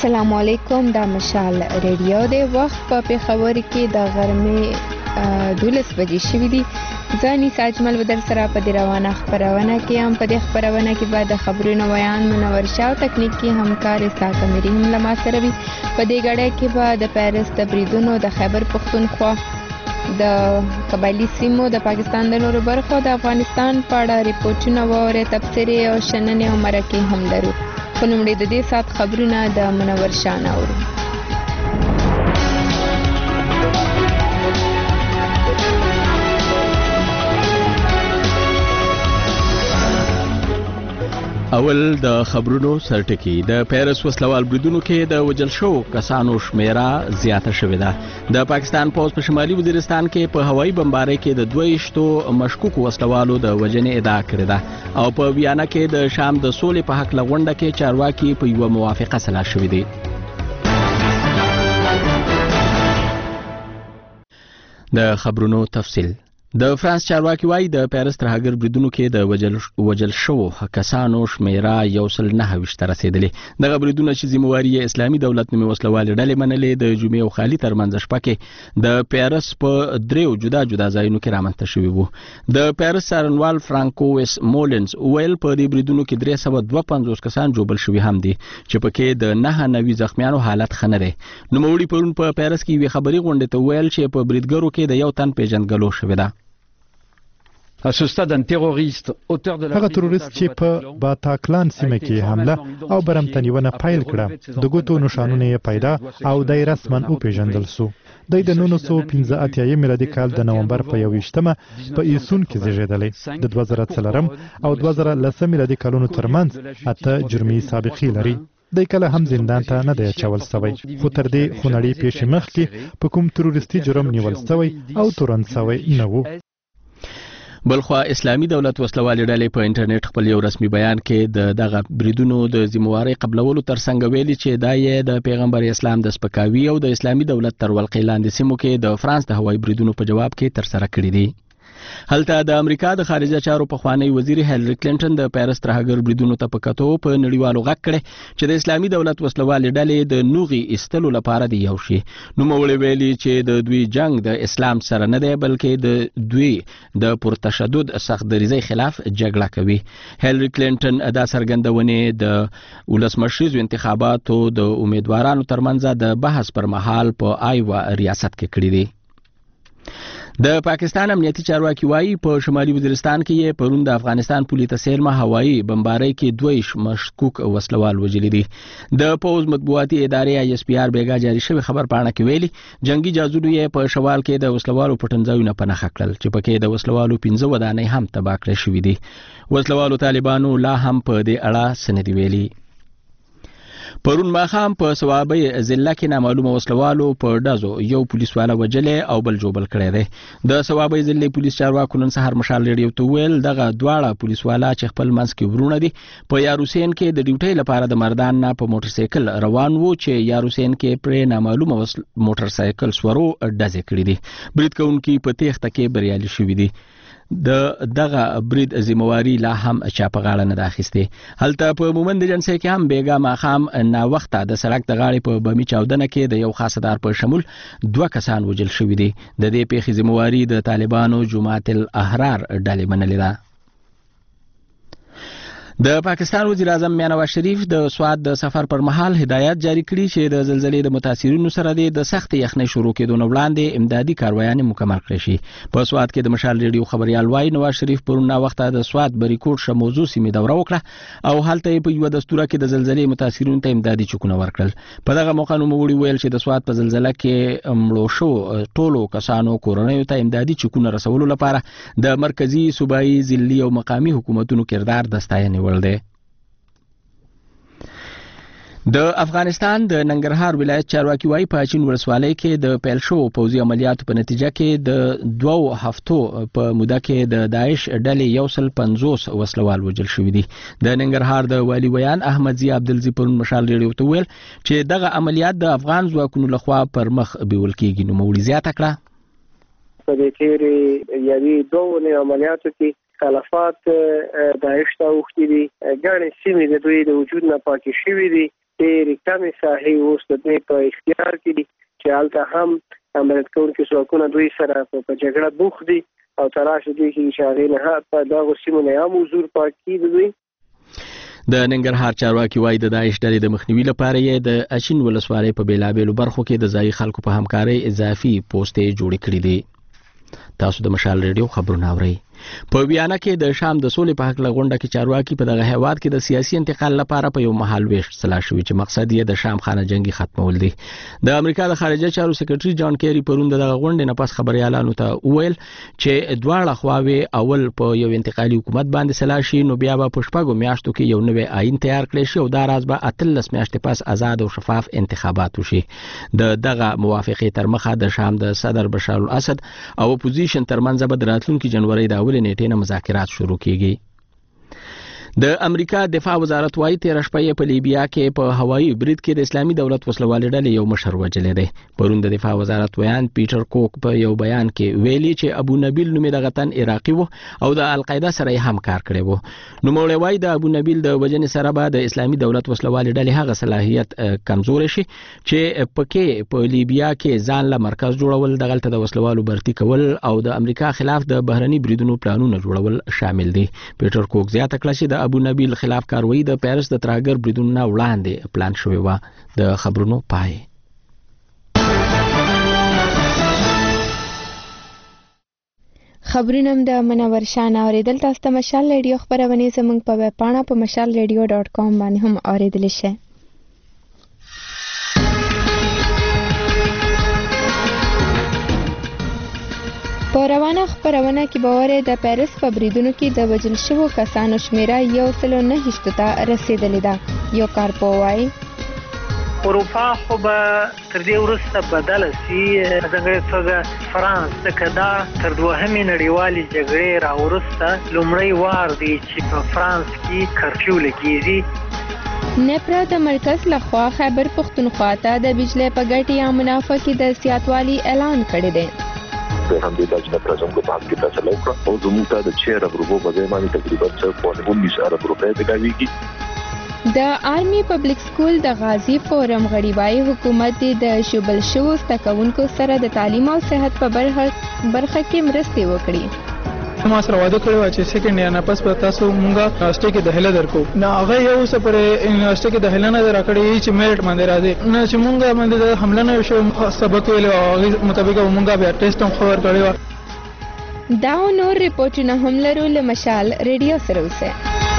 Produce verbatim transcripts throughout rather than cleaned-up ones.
السلام علیکم، دا مشال ریډیو دی. وخت په پېښور کې د غرمې دولس بجې شوي دي. زه نیسا اجمل و در سره په دې روانه خپرونه کې هم. په دې خپرونه کې به د خبرونو ویان منور شاه او تکنیکي همکار اسحاق امیري هم له ما سره وي. په دې ګړۍ کې به د پیرس د بریدونو د خیبر پښتونخوا د قبایلي سیمو د پاکستان د نورو برخو د افغانستان په اړه ریپورټونه واورئ، تبصرې او شننې او مرکې هم لرو. خو لومړی د دې ساعت خبرونه د منور شاه نه اورو. اول د خبرونو سرټکی. د پیرس وسلوال بریدونو کې د وجل شو کسانو شمیره زیاته شوې ده. د پاکستان پوځ په شمالي وزیرستان کې په هوایي بمبارۍ کې د دویشتو مشکوکو وسلوالو د وژنې ادعا کړې ده او په ویانا کې د شام د سولې په حق لغونډه کې چارواکي په یوه موافقه سلا شوي دي. د خبرونو تفصیل. د فرانس چارواکي وايي د پیرس ترهګر بریدونو کې د وجل وجل شو کسانو شمیره یو سل نه ویشت ته رسېدلې. دغه بریدونه چې ذمہواري اسلامي دولت نومي وسلوالې ډلې منلې د جمعې او خالي ترمنځ شپه کې د پیرس په دریو جدا جدا ځایونو کې رامنځته شوي وو. د پیرس څارنوال فرانکویس مولنز ویل په دې بریدونو کې درې سوه دوه پنځوس کسان جوبل شوي هم دي چې پکې د نه نوي زخمیانو حالت ښه نه دی. نوموړي پرون په پیرس کې یوې خبري غونډې ته ویل چې په بریدګرو کې د یو تن پیژندګلو شوې ده. هغه تروریست چې په باتاکلان سیمه کې حمله او برمتنیونه پیل کړه، د ګوتو نشانونه یې پیدا او د رسما وپېژندل سو. د نولس سوه پنځه اتیا میلادي کال د نومبر په یوویشتمه په ایسون کې زیږېدلی. د دوه زره څلورم او دوه زره لسم میلادي کلونو ترمنځ اته جرمي سابقې لري. د کله هم زندان ته نه دی اچول سوی، خو تر دې خونړۍ پیښې مخکې په کوم تروریستي جرم نیول سوی او تورن سوی نه و. بلخوا اسلامي دولت وسلوالې ډلې په انټرنیټ خپل یو رسمي بیان کې د دغه بریدونو د ذمہوارۍ قبلولو ترڅنګ ویلي چې دا یې د پیغمبر اسلام د سپکاوي او د اسلامي دولت تر ولقې لاندې سیمو کې د فرانس د هوایي بریدونو په جواب کې ترسره کړي دي. هلته د امریکا د خارجه چارو پخوانی وزیر هیلری کلینټن د پیرس ترهګر بریدونو ته په کتو په نړیوالو غږ کړی چې د اسلامي دولت وسلوالې ډلې د نوغي ایستلو لپاره دی یو شي. نوموړي ویلي چې د دوی جنگ د اسلام سره نه دی بلکې د دوی د پرتشدد سخت دریزۍ خلاف جګړه کوي. هیلری کلینټن دا څرګندونې د ولسمشریزو انتخاباتو د امیدوارانو ترمنځ د بحث پر مهال په آیوا ریاست کې کړې دي. د پاکستان امنیتي چارواکي وايي په شمالي وزیرستان کې یې پرون د افغانستان پولي ته سیرمه هوایي بمبارۍ کې دویش مشکوک وسلوال وژلي دي. د پوز مطبوعاتي ادارې آی اس پی آر بیګا جاری شوی خبر پاڼه کې ویلي جنگي جاسوسو یې په شوال کې د وسلوالو پټنځایونه په نښه کړل چې پکې د وسلوالو پنځه ودانۍ هم تباه کړې شوې دي. وسلوالو طالبانو لا هم په دې اړه څه نه دي ویلي. پرون ماښام په صوابۍ ضلع کې نامعلومه وسلوالو په ډزو یو پولیسواله وژلی او بل جوبل کړی دی. د صوابۍ ضلع پولیس چارواکو نن سهار مشال ریډیو ته ویل دغه دواړه پولیسواله چې خپل منځ کې ورونه دي په یاروسین کې د ډیوټۍ لپاره د مردان نه په موټر سایکل روان وو چې یاروسین کې پرې نامعلومه موټر سایکل سورو ډزې کړي دي. برید کوونکي په تېښته کې بریالي شوي دي. د دغه برید ذمہواري لا هم چا په غاړه نه ده اخیستې. هلته په مومند جنسۍ کې هم بیګا ماښام ناوخته د سړک د غاړې په بمي چاودنه کې د یو خاصدار په شمول دوه کسان وژل شوي دي. د دې پیښې ذمہواري د طالبانو جماعت الاحرار ډلې منلې ده. د پاکستان وزیر اعظم میاں نواز شریف د سوات د سفر پر مهال هدایت جاری کړي چې د زلزلې د متاثرینو سره د سخت یخنۍ شروع کېدو نه وړاندې امدادي کاروایانې مکمل کړي شي. په سوات کې د مشال ریډیو خبريال وايي نواز شریف پرون ناوخته د سوات بریکوټ شموزو سیمې دوره وکړه او هلته په یو دستوره کې د زلزلې متاثرینو ته امدادي چکونه ورکړل. په دغه موقع نوموړي ویل چې د سوات په زلزلې کې مړو شو ټولو کسانو کورنیو ته امدادي چکونه رسولو لپاره د مرکزی صوبایي ضلعي او مقامي حکومتونو کردار د ستاینې وړ دی. د افغانستان د ننګرهار ولایت چارواکي وايي په اچین ولسوالۍ کې د پیل شو پوځي عملیاتو په نتیجه کې د دوو هفتو په موده کې د داعش ډلې یو سل پنځوس وسلوال وژل شوي دي. د ننګرهار د والي ویان احمد ضیا عبدالزي پرون مشال ریډیو ته ویل چې دغه عملیات د افغان ځواکونو لخوا پر مخ بیول کېږي. نوموړي زیاته کړه په دې تېرې یوې دوو عملیاتو کې خلافات داعش ته اوښتي دي. ګڼې سیمې د دوی د وجود نه پاکې شوي دي. ډېرې کمې ساحې اوس د دوی په اختیار کې دي چې هلته هم امنیت کوونکي ځواکونه دوی سره په جګړه بوخت دي او تلاش دوی کوي چې هغې نه په دغو سیمو نه هم حضور پاک کړي دوی. د ننګرهار چارواکي وایي د داعش ډلې د مخنیوي لپاره یې د اچین ولسوالۍ په بېلابېلو برخو کې د ځایي خلکو په همکارۍ اضافي پوستې جوړې کړي دي. تاسو د مشال ریډیو خبرونه اورئ. په ویانا کې د شام د سولې په حق لغونډه کې چارواکي په دغه هیواد کې د سیاسي انتقال لپاره په یو مهال ویش سلا شوی چې مقصد یې د شام خانه جنگي ختمول دي. د امریکا د خارجه چارو سکرټري جان کیری پرون دغه غونډې نه پس خبريالانو ته وویل چې دواړه خواوې اول په یو انتقالي حکومت باندې سلا شي نو بیا به په شپږو میاشتو کې یو نوی آئین تیار کړي شي او دا راز به اتلس میاشتې پس آزاد او شفاف انتخابات وشي. د دغه موافقه تر مخه د شام د صدر بشار الاسد او اپوزیشن ترمنځ به د راتلونکي جنوري د اولې نیټې نه مذاکرات شروع کیږي. د امریکا دفاع وزارت وايي تیر شپه په لیبیا کې په هوایي برید کې د اسلامي دولت وسلوال ډلې یو مشر وجلې ده. پرون د دفاع وزارت ویان پیټر کوک په یو بیان کې ویلي چې ابو نبیل نومې د غتن عراقي وو او د القاعده سره هم کار کړی وو. نو موږ وايي د ابو نبیل د وجنې سره به د اسلامي دولت وسلوال ډلې هغه صلاحیت کمزور شي چې پکې په لیبیا کې ځان له مرکز جوړول دغلت د وسلوالو برتی کول او د امریکا خلاف د بهرني بریدونو پلانونه جوړول شامل دي. پیټر کوک زیاته کړه چې د ابو نبیل خلاف کاروایی د پیرس د ترهګر بریدونو وړاندې پلان شوی و. د خبرونو پای. خبرونه د منور شان اوریدل تاسو ته مشال ریډیو خبرونه زموږ په ویب پاڼه په مشال ریډیو ډاٹ کام باندې هم اوریدل شئ. په روانه خبرونه کې باور د پیرس په بریدونو کې د وژل شوو کسانو شمیره یو سل نه هشت ته رسیدلې ده. یو کارپوای اروپا خو به تر دې وروسته بدله شي ځکه چې فرانس څخه دا تر دوهمې نړیوالې جګړې راوروسته لومړی وار دی چې په فرانس کې کرفیو لګیږي. نپرا د مرکز لخوا خیبر پختونخوا ته د بجلی په ګټې یا منافع کې د زیاتوالي اعلان کړی دی. هم د داجنه پرځم کو په حق کې فیصله وکړه او زموږ ته د چیر ابروبو په ځای باندې تقریبا څو اونیس ارب روپے دګاویږي. د آرمی پبلک سکول د غازی فورم غړیبای حکومت د شوبل شو ستکونکو سره د تعلیم او صحت په برخه برخه کې مرستې وکړي. ما سره واده کړو چې سیکنډ یا نه پس په تاسو مونږه یونیورسيټي کې داخله درکو نه هغه یو څه پر یونیورسيټي کې داخله نه درکړې چې میرټ باندې راځي نه چې مونږه باندې د حمله نه شو سبق ویل او مطابق مونږه بیا ټیسټ هم خبر کړو. دا نور ریپورتونه هم لرو له مشال ریډیو سره اوسه.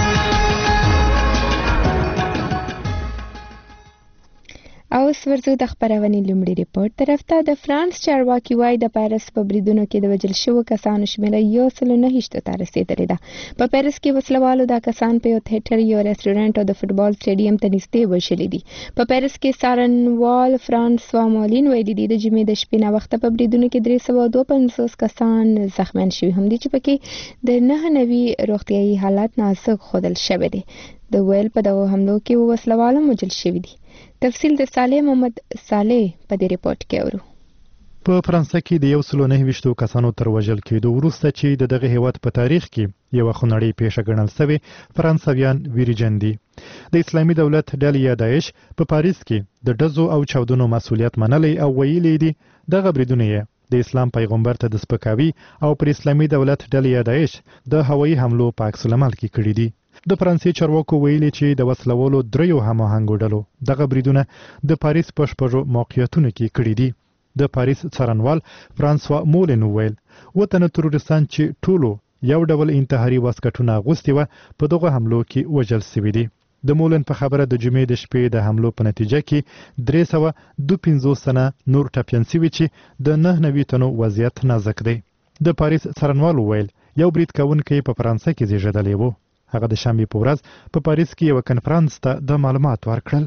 او ورځو د خبرونې لومړی ریپورت طرف ته د فرانس چارواکي وایي د پیرس په بریدونو کې د وژل شوو کسانو شمیره یو سل نه هشت ته رسیدلې ده. په پیرس کې وسلوالو دا کسان په یو تھیټر یو ریسټورانټ او د فوټبال سټیډیم ته نږدې وژلي دي. په پیرس کې سارنوال فرانسوا مولین ویلي دي د جمعې د شپې نه وخته په بریدونو کې درې سوه دوه پنځوس کسان زخمیان شوي هم دي چې پکې د نهه نوي روغتیایي حالت نازک ښودل شوی دی. د ویل په دغو حملو کې وسلوال هم وژل شوي دي. تفصیل د صالح محمد صالح په دې ریپورت کې اورو. په فرانسه کې د یو سل نه ویشتو کسانو تر وژل کېدو وروسته چې د دغه هیواد په تاریخ کې یو خونړی پیښه ګڼل شوې فرانسویان ویریجن دي. د اسلامي دولت ډلې یا داعش په پاریس کې د ډزو او چاودنو مسؤلیت منلی او ویلي دي دغه بریدونه یې د اسلام پیغمبر ته د سپکاوي او پر اسلامي دولت ډلې یا داعش د هوایي حملو په عکس العمل کې کړي دي. د فرانسې چارواکو ویلي چې د وسلوالو دریو هماهنګو ډلو دغه بریدونه د پاریس په شپږو موقعیتونو کې کړي دي. د پاریس څارنوال فرانسوا مولین ویل وطن تروریستان چې ټولو یو ډول انتحاري واسکټونه اغوستي و په دغه حملو کې وژل شوي دي. د مولین په خبره د جمعې د شپې د حملو په نتیجه کې درې سوه دوه پنځوس تنه نور ټپیان شوي چې د نهه نوي تنو وضعیت نازک دی. د پاریس څارنوال ویل یو برید کوونکی په فرانسه کې زیږیدلی و. هغه د شنبې په ورځ په پاریس کې یو کنفرانس ته د معلومات ورکړل.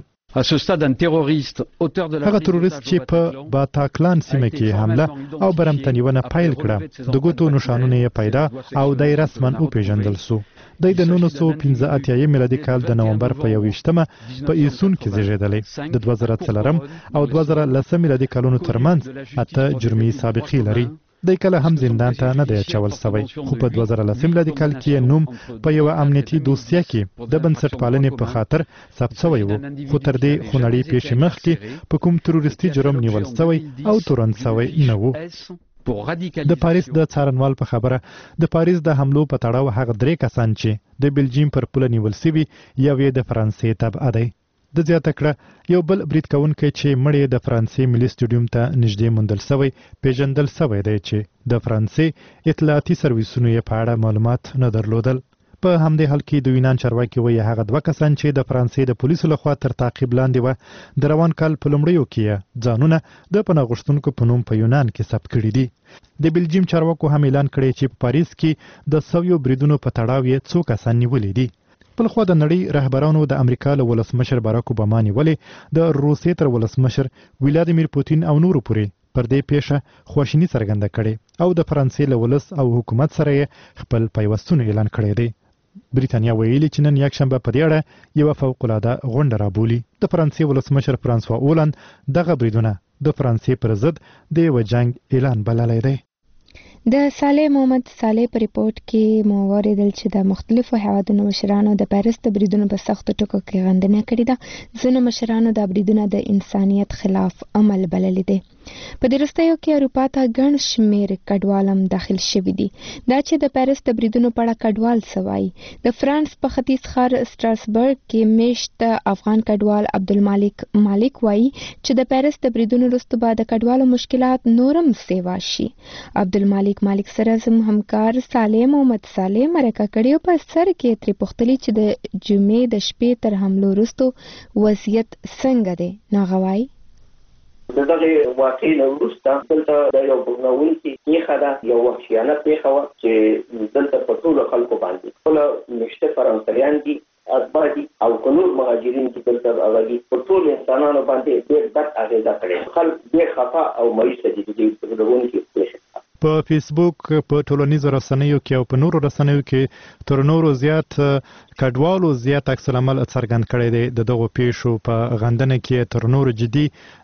هغه تروریست چې په باتاکلان سیمه کې حمله او برمتنیونه پیل کړه د ګوتو نشانونه یې پیدا او د رسمن وپیژندل سو. د نولس سوه پنځه اتیا میلادي کال د نومبر په یوویشتمه په ایسون کې زیږیدلی. د دوه زره څلورم او دوه زره لسم میلادي کلونو ترمنځ اته جرمي سابقې لري. د کله هم زندان ته نه دی اچول شوی، خو په دوه زره لس میلادي کال کې نوم په یو امنیتي دوسیه کې د بنسټ پالنې په خاطر ثبت شوی و، خو تر دې خونړۍ پیښې مخکې په کوم تروریستي جرم نیول شوی او تورن شوی نه و. د پاریس د څارنوال په خبره د پاریس د حملو په تړاو هغه درې کسان چې د بلجیم پر پوله نیول شوي یو یې د فرانسې تبعه دی. د زیاته کړه یو بل برید کوونکی چې مړی د فرانسې ملي سټډیوم ته نږدې موندل شوی پیژندل شوی دی چې د فرانسې اطلاعاتي سرویسونو یې په اړه معلومات نه درلودل. په همدې حال کې د یونان چارواکي وایي هغه دوه کسان چې د فرانسې د پولیسو لخوا تر تعقیب لاندې وه د روان کال په لومړیو کې ځانونه د پناه غوښتونکو په نوم په یونان کې ثبت کړي دي. د بلجیم چارواکو هم اعلان کړی چې په پاریس کې د سویو بریدونو په تړاو یې څو کسان نیولي دي. بلخوا د نړۍ رهبرانو د امریکا له ولسمشر باراک اوباما نیولې د روسیې تر ولسمشر ولادیمیر پوتین او نورو پورې پر دې پیښه خواشیني څرګنده کړې او د فرانسې له ولس او حکومت سره یې خپل پیوستون اعلان کړی دی. بریتانیا ویلي چې نن یکشنبه په دې اړه یوه فوق‌العاده غونډه رابولي. د فرانسې ولسمشر فرانسوا اولند دغه بریدونه د فرانسې پر ضد د یوه جنګ اعلان بللی دی. د صالح محمد صالح په ریپورت کې مو واوریدل چې د مختلفو هیوادونو مشرانو د پیرس د بریدونو په سختو ټکو کې غندنه کړې ده. ځینو مشرانو د بریدونه د انسانیت خلاف عمل بللی دی. په دې وروستیو کې اروپا ته ګڼ شمېر کډوال هم داخل شوي دي. دا چې د پیرس د بریدونو په اړه کډوال څه وایي. د فرانس په ختیځ ښار سټراسبرګ کې میشت افغان کډوال عبدالمالک مالک وایي چې د پیرس د بریدونو وروسته به د کډوالو مشکلات نورم سیوا شي. عبدالمالک مالک سره زموږ همکار صالح محمد صالح مرکه کړې او په سر کې ترې پوښتلي چې د جمعې د شپې تر حملو وروسته وضعیت څنګه دی. نو وایي د دغه واقعې نه وروسته دلته د یو بغناوونکي پیښه ده، یو وحشیانه پیښه وه چې دلته په ټولو خلکو باندې خپله مشته فرانسویان دي، اتباع دي او که نور مهاجرین چې دلته هغه دي په ټولو انسانانو باندې ډېر بد اغېزه کړې. خلک ډېر خفه او مایوسه دي د دې بغناوونکي پیښې. په فیسبوک په ټولنیزو رسنیو کې او په نورو رسنیو کې تر نورو زیات کډوالو زیات عکس العمل څرګند کړی دی. د دغو پیښو په غندنه کې تر نورو جدي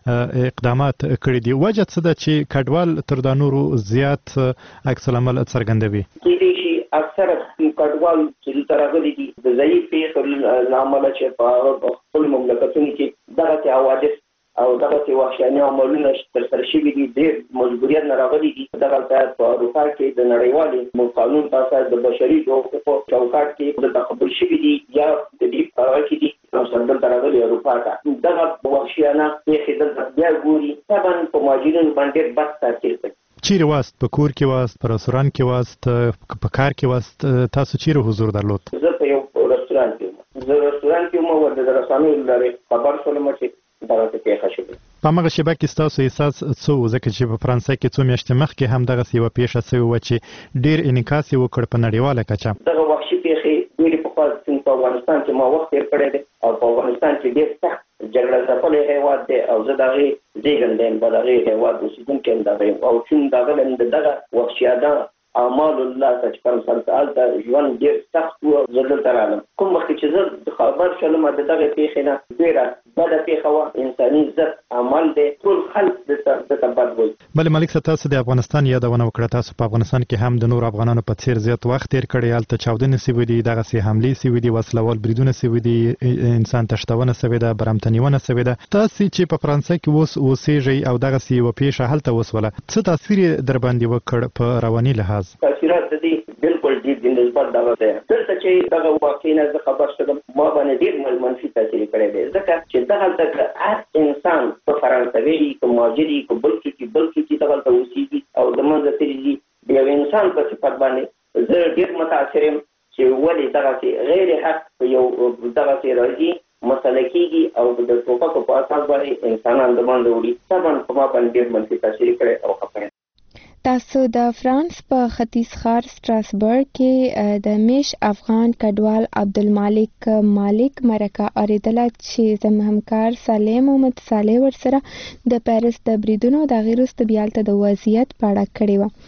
اقدامات کړي دي. وجه څه ده چې کډوال تر دا نورو زیات عکس العمل څرګندوي؟ کېدای شي اکثره کډوال چې دلته راغلي دي د ځایي پیښو له امله چې په خپلو مملکتونو کې دغسې حوادث او دغسې وحشیانه عملونه ترسره شوي دي، ډېر مجبوریت نه راغلي دي. دغلته په اروپا کې د نړیوالې قانون په اساس د بشري حقوقو چوکاټ کې دلته خبر شوي دي یا د دې په هغه کې دي او دلته راغلي اروپا ته دغه وحشیانه پیښې دلته بیا ګوري. طبعا په مهاجرینو باندې بد تاثیر کوي. چیرې واست؟ په کور کې واست؟ په رستورانت کې واست؟ په کار کې واست؟ تاسو چیرې حضور درلود؟ زه په یو رستورانت کې وم. زه رستورانت کې وم او د رسنیو له لارې خبر شولم چې دغه پیښه شوې. په هغه شیبه کې ستاسو احساس څه و؟ ځکه چې په فرانسې کې څو میاشتې مخکې هم دغسې یوه پیښه شوې وه چې ډېر انعکاس یې وکړ په نړیواله کچه. دغه وحشي پیښې ډېرې پخوا څنګه په افغانستان کې ما وخت تېر کړی دی او په افغانستان کې ډېر سخت جګړه ځپلی هېواد دی او زه د هغې زېږنده یم، په د هغې هېواد اوسېدونکی یم دغه یم او چون دغه یم د دغه وحشیانه اعمال الله ته چې فرانسې هلته ژوند ډېر سخت و. زه دلته رالم کوم مخکې چې زه خبر شولم د دغې پیښې نه ډېره بده پیښه وه، انساني ضد عمل دی، ټول خلک دلته بد وایي. بلې ملک صاحب تاسو د افغانستان یادونه وکړه. تاسو په افغانستان کې هم د نورو افغانانو په څېر زیات وخت تېر کړی، هلته چاودنې سوي دي، دغسې حملې سوي دي، وسلوال بریدونه سوي دي، انسان تښتونه سوې ده، برمتنیونه سوې ده. تاسې چې په فرانسې کې اوس اوسېږئ او دغسې یوه پیښه هلته وسوله، څه تاثیر یې در باندې وکړ په رواني لحاظ؟ تاثیرات د دې بالکل ډېر د نسبت دغه دی. دلته چې دغه واقعې نه زه خبر شوم ما باندې ډېر منفي تاثیر کړی دی، ځکه چې دغلته که هر انسان په فرانسوي وي، که مهاجر وي، که بل څوک وي بل څوک چې دغلته اوسېږي او د منځه تللي دي د یو انسان په صفت باندې زه ډېر متاثر یم چې ولې دغسې غیر حق په یو دغسې راځي مسله کېږي او د ټوپکو په اساس باندې انسانان د باندې وړي. طبعا په ما باندې ډېر منفي تاثیر کړی او خفه یم. تاسو د فرانس په ختیځ ښار سټراسبرګ کې د میش افغان کډوال عبدالمالک مالک مرکه اورېدله چې زموږ همکار صالح محمد صالح ورسره د پیرس د بریدونو د هغې وروسته بیا هلته د وضعیت په اړه کړې وه.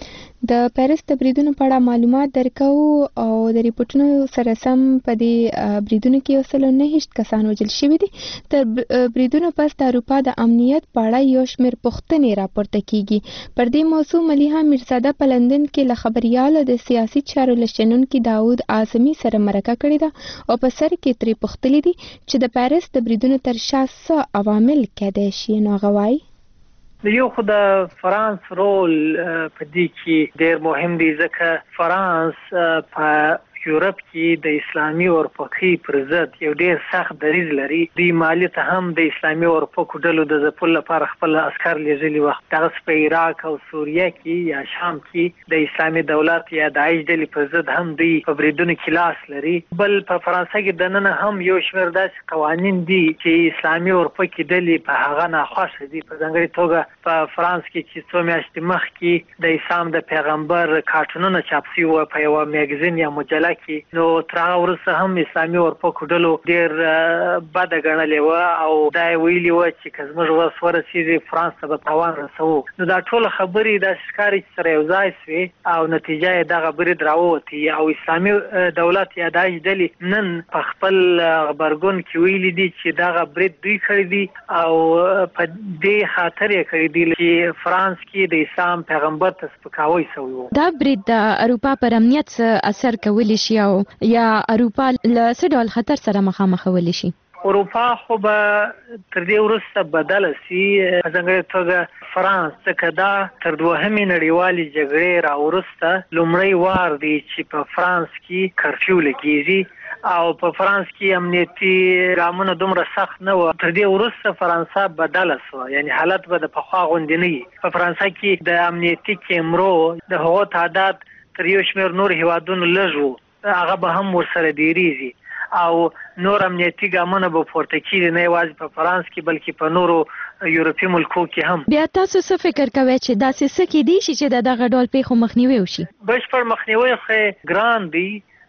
د پیرس د بریدونو په اړه معلومات درکو او د ریپورتونو سره سم په دې بریدونو کې وسلو نه هیڅ کسان وژل شوي دي. تر بریدونو پس د اروپا د امنیت په اړه یو شمېر پوښتنې راپورته کیږي. پر دې موضوع ملیحه میرزاده په لندن کې له خبريال د سیاسي چارو لشنونکو داوود اعظمي سره مرکه کړې ده او په سر کې ترې پوښتلې دي چې د پیرس د بریدونو تر شا څه عوامل کېدای شي. نو غواړي یو خو د فرانس رول په دې کې ډېر مهم دی ځکه فرانس په یورپ کې د اسلامي اورپکي پر ضد یو ډېر سخت دریځ لري. دوی مالی ته هم د اسلامي اورپکو ډلو د ځپلو لپاره خپل عسكر لیږلي وخت دغه په عراق او سوریه کې یا شام کې د اسلامي دولت یا داعش ډلې پر ضد هم دوی په بریدونو کې لاس لري. بل په فرانسه کې دننه هم یو شمېر داسې قوانین دي چې اسلامي اورپکي ډلې په هغه ناخوښه دي. په ځانګړې توګه په فرانس کې چې څو میاشتې مخکې د اسلام د پیغمبر کارټونونه چاپ شوي وو په یوه میګزین یا مجله کې، نو تر هغه وروسته هم اسلامي اورپکو ډلو ډېر بده ګڼلې وه او دا یې ویلي وه چې که زموږ وس ورسېږي فرانس ته به تاوان رسوو. نو دا ټوله خبرې داسې ښکاري چې سره یو ځای سوې او نتیجه یې دغه برید راووتې او اسلامي دولت یا داعش ډلې نن په خپل غبرګون کې ویلي دي چې دغه برید دوی کړی دي او په دې خاطر یې کړی دي چې فرانس کې د اسلام پیغمبر ته سپکاوی سوی و. دا برید د اروپا پر امنیت اثر کولی شي او یا اروپا له څه ډول خطر سره مخامخ کولی شي؟ اروپا خو به تر دې وروسته بدله سي، په ځانګړې توګه فرانس ځکه دا تر دوهمې نړیوالې جګړې راوروسته لومړی وار دی چې په فرانس کې کرفیو لګېږي او په فرانس کې امنیتي ګامونه دومره سخت نه وو. تر دې وروسته فرانسه بدله سوه، یعنی حالت به د پخوا غوندې نه وي. په فرانسه کې د امنیتي کیمرو د هغو تعداد تر یو شمېر نور هیوادونو لږ وو، هغه به هم ورسره ډېرېږي او نور امنیتي ګامونه به پورته کېږي، نه یوازې په فرانس کې بلکې په نورو یورپي ملکو کې هم. بیا تاسو څه فکر کوئ چې داسې څه کیدی شي چې د دغه ډول پیښو مخنیوی وشي؟ بشپړ مخنیوی خو ګران دی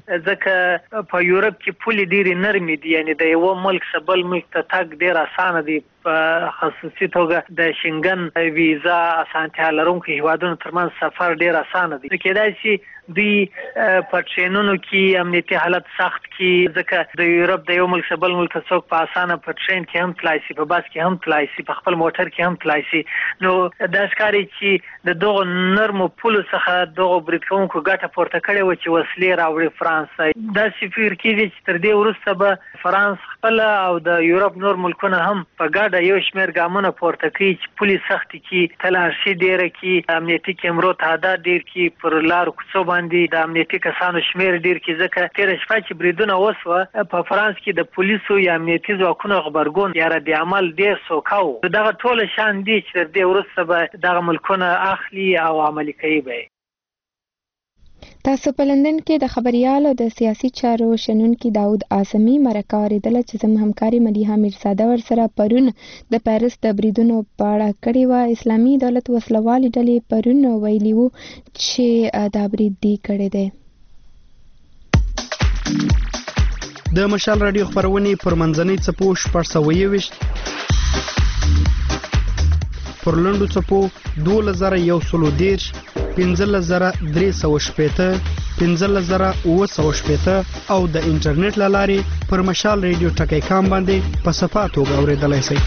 ځکه په یورپ کې پولې ډېرې نرمې دي، یعنی د یوه ملک څخه بل ملک ته تګ ډېر اسانه دی. په خصوصي توګه د شنګن ویزا اسانتیا لرونکو هیوادونو ترمنځ سفر ډېر اسانه دی. کېدای شي دوی په ټرینونو کې امنیتي حالت سخت کړي ځکه د یورپ د یو ملک څخه بل ملک ته څوک په اسانه په ټرین کې هم تلای شي، په بس کې هم تلای شي، په خپل موټر کې هم تلای شي. نو دا ښکاري چې د دغو نرمو پولو څخه دغو برید کوونکو ګټه پورته کړې وه چې وسلې راوړي فرانس ته. داسې فکر کېږي چې تر دې وروسته به فرانس خپله او د یورپ نور ملکونه هم په ګډه یو شمېر ګامونه پورته کړي چې پولې سختې کړي، تلاشي ډېره کړي، امنیتي کیمرو تعداد ډېر کړي، پر لارو کوڅو باندې د امنیتي کسانو شمېر ډېر کړي. ځکه تېره شپه چې بریدونه وسوه په فرانس کې د پولیسو یا امنیتي ځواکونو غبرګون یا رد عمل ډېر سوکه و. دغه ټوله شان دي چې تر دې وروسته به دغه ملکونه اخلي او عملي کوي به. تاسو په لندن کې د خبريال او د سیاسي چارو شنونکي داوود اعظمي مرکه اوریدله چې زموږ همکاري ملیحه میرزاده ورسره پرون د پیرس د بریدونو په اړه کړې وه. اسلامي دولت وسلوالې ډلې پرون ویلي وو چې دا برید دی کړی دی. د مشال رادیو خبرونه پر منځنۍ څپو شپږ سوه یوویشت پر لنډو څپو دولس زره یو سلو دېرش پنځلس زره درې سوه شپېته پنځلس زره اووه سوه شپېته او د انټرنیټ له لارې پر مشال ریډیو ټکی کام باندې په صفا توګه اورېدلی شئ.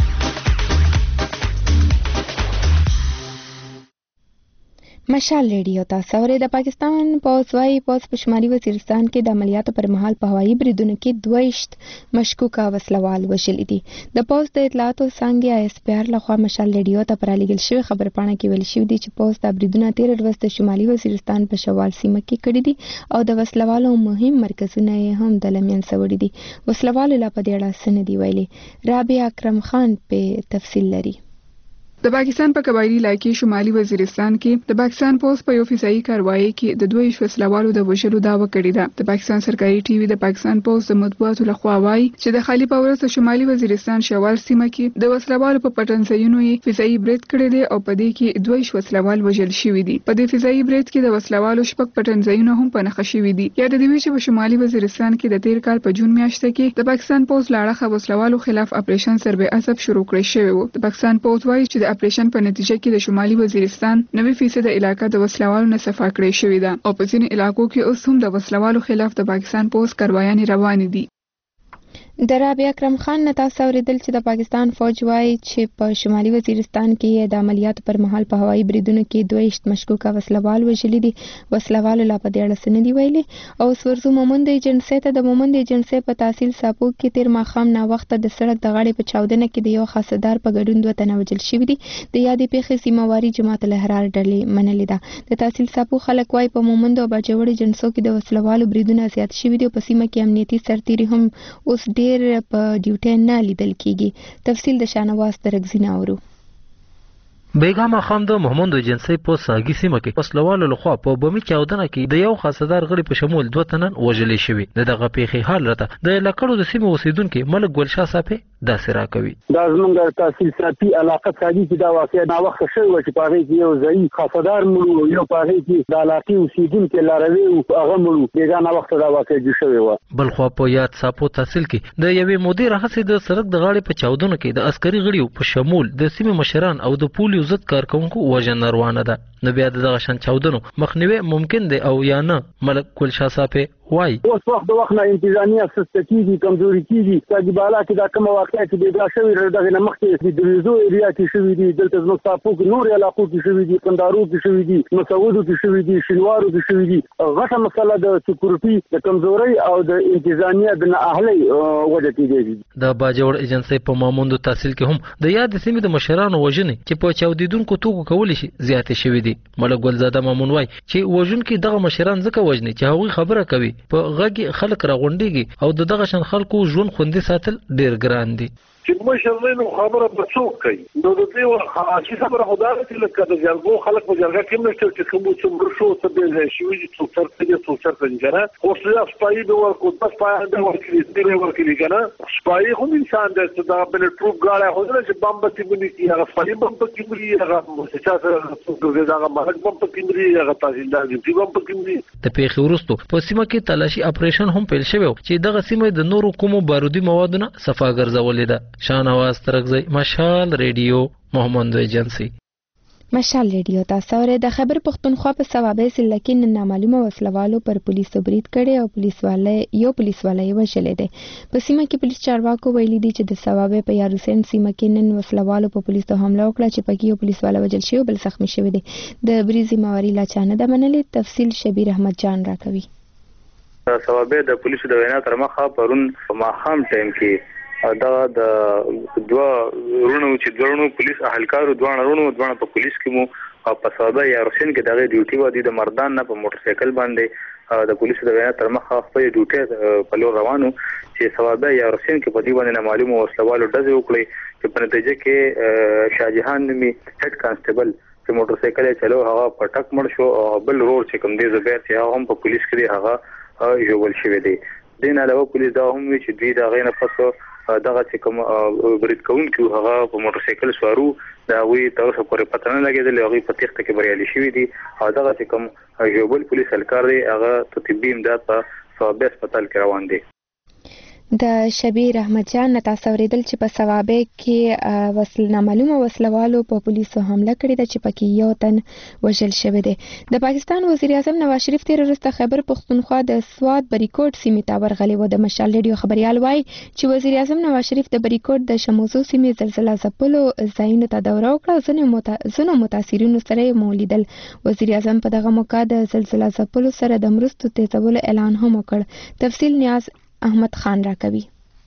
مشال ریډیو تاسو اورئ. د پاکستان پوځ وايي پوځ په شمالي وزیرستان کې د عملیاتو پر مهال په هوایي بریدونو کې دویشت مشکوکه وسلوال وژلي دي. د پوځ د اطلاعاتو څانګې آی اس پی آر لخوا مشال ریډیو ته پر رالیږل شوې خبرپاڼه کې ویل شوي دي چې پوځ د بریدونه تېره ورځ د شمالي وزیرستان په شوال سیمه کې کړي دي او د وسلوالو مهم مرکزونه یې هم د له منځه وړي دي. وسلوالو لا په دې اړه څه نه دي ویلي. رابعه اکرم خان په تفصیل لري. د پاکستان په قبایلی علاقې شمالي وزیرستان کې د پاکستان پولیس په یو فضایي کاروایی کې د دوه وسلوالو د وژلو دعوه کړې ده. د پاکستان سرکاري ټي وي د پاکستان پولیس د مطبوعاتو لخوا وایي چې د خالی په ورځ د شمالي وزیرستان شوال سیمه کې د وسلوالو په پټنځایونو یې فضایي برید کړی دی او په دې کې دوه وسلوال وژل شوي دي. په دې فضایي برید کې د وسلوالو شپږ پټنځایونه هم په نښه شوي دي. یاد دی چې په شمالي وزیرستان کې د تیر کال په جون میاشت کې د پاکستان پولیس لاړه وسلوالو خلاف اپریشن سربې عصب شروع کړی شوی و. د پاکستان پولیس وایي چې د د اپریشن په نتیجه کې د شمالي وزیرستان نوي فیصد علاقه د وسلوالو نه صفا کړې شوې ده او په ځینې علاقو کې اوس هم د وسلوالو خلاف د پاکستان پولیس کاروایي روانې دي. د رابعه اکرم خان نه تاسو اوریدل چې د پاکستان فوج وايي چې په شمالي وزیرستان کې د عملیاتو پر مهال په هوایي بریدونو کې دوه مشکوکه وسلوال وژلي دي. وسلوالو لا په دې اړه څه نه دي ویلي. او سورزو مومند ایجنسی ته د مومند ایجنسی په تحصیل ساپو کې تیر ماښام نا وخته د سړک د غاړې په چاودنه کې د یو خاصدار په ګډون دوه تنه وژل شوي دي. د یادې پیښې سیمواري جماعت الاحرار ډلې منلې ده. د تحصیل ساپو خلک وايي په مومند او باجوړ ایجنسو کې د وسلوالو بریدونه زیات شوي دي او په سیمه کې امنیتي سرتیري هم اوس ډیر په ډیوټي نه لیدل کیږي. تفصیل د شانواز ترګزینه اورو. بیګام خام د محمد ایجنسی په ساګي سیمه کې وسلوالو لخوا په بمي چاودنه کې د یو خاصدار غړي په شمول دوه تنن وژل شوي. دغه پیښې حال راته د لکړو د سیمه اوسیدونکو ملک ګلشاه صاحب دا سره کوي. دا زمونږ تحصیل ساتي علاقه ساګي چې دا واقعیا نا وخت شوی و چې په هغه کې یو ځای خاصدار مړو یو په هغه کې د علاقې اوسیدونکو لاروي او هغه مړو دا نا وخت دا واقعیا جوړ شوی و. بل خو په یاد ساپو تحصیل کې د یوې مدیر هڅې د سرک د غاړې په چاودنه کې د عسکري غړیو په شمول د سیمه مشران او د پولیو ضد کارکونکو وژنه روانه ده. نو بیا دغه شان چاودنو مخنیوي ممکن دی او یا نه. ملک ګلشاه صاحب وای اوس وخت د وخت نه انتظامیه سستکی دي کمزوري کیږي. چې بالا کې دا کوم واقعیا چې د شوی دغه نه مخکې د ریزو ایریا کې شوی دي دلته زموږ تاسو کې نور علاقو کې شوی دي کندارو کې شوی دي مسعودو کې شوی دي شینوارو کې شوی دي. غټه مسله د سکیورټي د کمزوري او د انتظامیه د نه اهلي وجه کېږي. د باجوړ ایجنسی په ماموندو تحصیل کې هم د یاد سیمې د مشرانو وژنې چې په چاودیدونکو توکو کول شي زیات شوی دي. ملک ګلزاده مامون وای چې وژونکو دغه مشران ځکه وژني چې هغه خبره کوي په غږی خلک راغونډيږي او د دغه شان خلکو ژوند خوندي ساتل ډیر ګران دي. چې مشرانو خبره په څوک کوي نو د دې خاصه خبره خدای ته لکه د جرګو خلک په جرګه کې نشته چې کوم څومره شو څه به شي چې څوک تر دې څوک تر څنګه خو څه سپایي د ورکو د سپایي د ورکې دې ورکې کنه سپایي هم انسان د دا بل ټروپ غاړه هو چې بم په تیمني کې هغه سپایي بم په کې مري هغه چې تاسو څوک دا مرګ بم په کې مري هغه تحصیلدار دې بم په کې مري. د پیښې وروسته په سیمه کې تلاشي اپریشن هم پیل شوی چې دغه سیمه د نورو کومو بارودي موادونو صفا ګرځولې ده. شانواز ترګزی مشال ریډیو محمد ایجنسی. مشال ریډیو تاسو اورئ. د خیبر پختونخوا په صوابه ضلع کې نن نامعلومه وسلوالو پر پولیسو برید کړي او پولیس والے یو پولیس والے وژل دي. په سیمه کې پولیس چارواکو ویلي دي چې د صوابه په یاروسین سیمه کې نن وسلوالو په پولیسو حمله وکړه چې پکې یو پولیس والے وژل شوی بل زخمی شوی دی. د بریزي مواري لا چانه د منلې. تفصیل شبیر احمد جان راکوي. صوابه د پولیسو د وینا تر مخه پرون ماخام ټایم کې دا د دوه رونو چې دوه پولیس اهلکارو دوه رونو دوه په پولیس کې مو په صوابه یا روشن کې دغه ډیوټي و دي د مردان نه په موټر سایکل باندې د پولیسو د وینا تر مخه خپل ډیوټي په لور روانو چې صوابه یا روشن کې په دې باندې معلومه وسلوالو ډزې وکړي چې په نتیجه کې شاهجهان نومي هډ کانسټیبل چې موټر سایکل چلو هغه پټک مړ شو او بل رور چې کوم دی زبیر چې هغه هم په پولیس کې هغه یوول شوی دی. دین علاوه پولیس دا هم چې دوی دا غینه پسو دغه چې کوم برید کوونکو هغه په موټر سایکل سوارو دا وی تر اوسه پورې پته نه لګیدل هغه په تخته کې بریالي شوی دي او دغه چې کوم یوبل پولیس هلکار دی هغه طبي امداد په صوابه هسپتال کې روان دي. د شبیر احمد جان تاسو اوریدل چې په صوابه کې وسل نامعلومه وسلوالو په پولیسو حمله کړې ده چې پکې یو تن وژل شوی دی. د پاکستان وزیر اعظم نواز شریف تیر ورځ خیبر پختونخوا د سواد بریکوټ سیمې ته ورغلی و. د مشال ریډیو خبريال وایي چې وزیر اعظم نواز شریف د بریکوټ د شموزو سیمې زلزلہ ځپلو ځایونو ته دوره وکړه. ځینو متا... ځینو متاثرینو سره یې مولیدل. وزیر اعظم په دغه موقع د زلزلہ ځپلو سره د مرستو تیزولو اعلان هم وکړ. تفصیل نیاز احمد خان راکوي.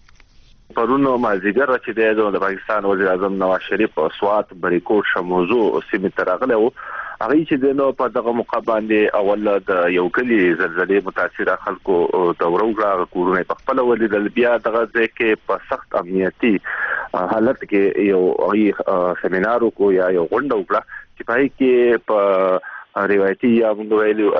پرونو مازیګر چې د پاکستان وزیر اعظم نواز شریف او سوات بریکوټ شموزو سیمې ته راغلی و. هغه چې د نو په دغه موقع باندې اول د یو کلی زلزلې متاثره خلکو دوره وکړه کورونه په خپل ولیدل. بیا دغه ځکه په سخت امنیتي حالت کې یو سیمینار کو یا یو غونډه وکړه چې پای کې په روایتي یا موږ ویلو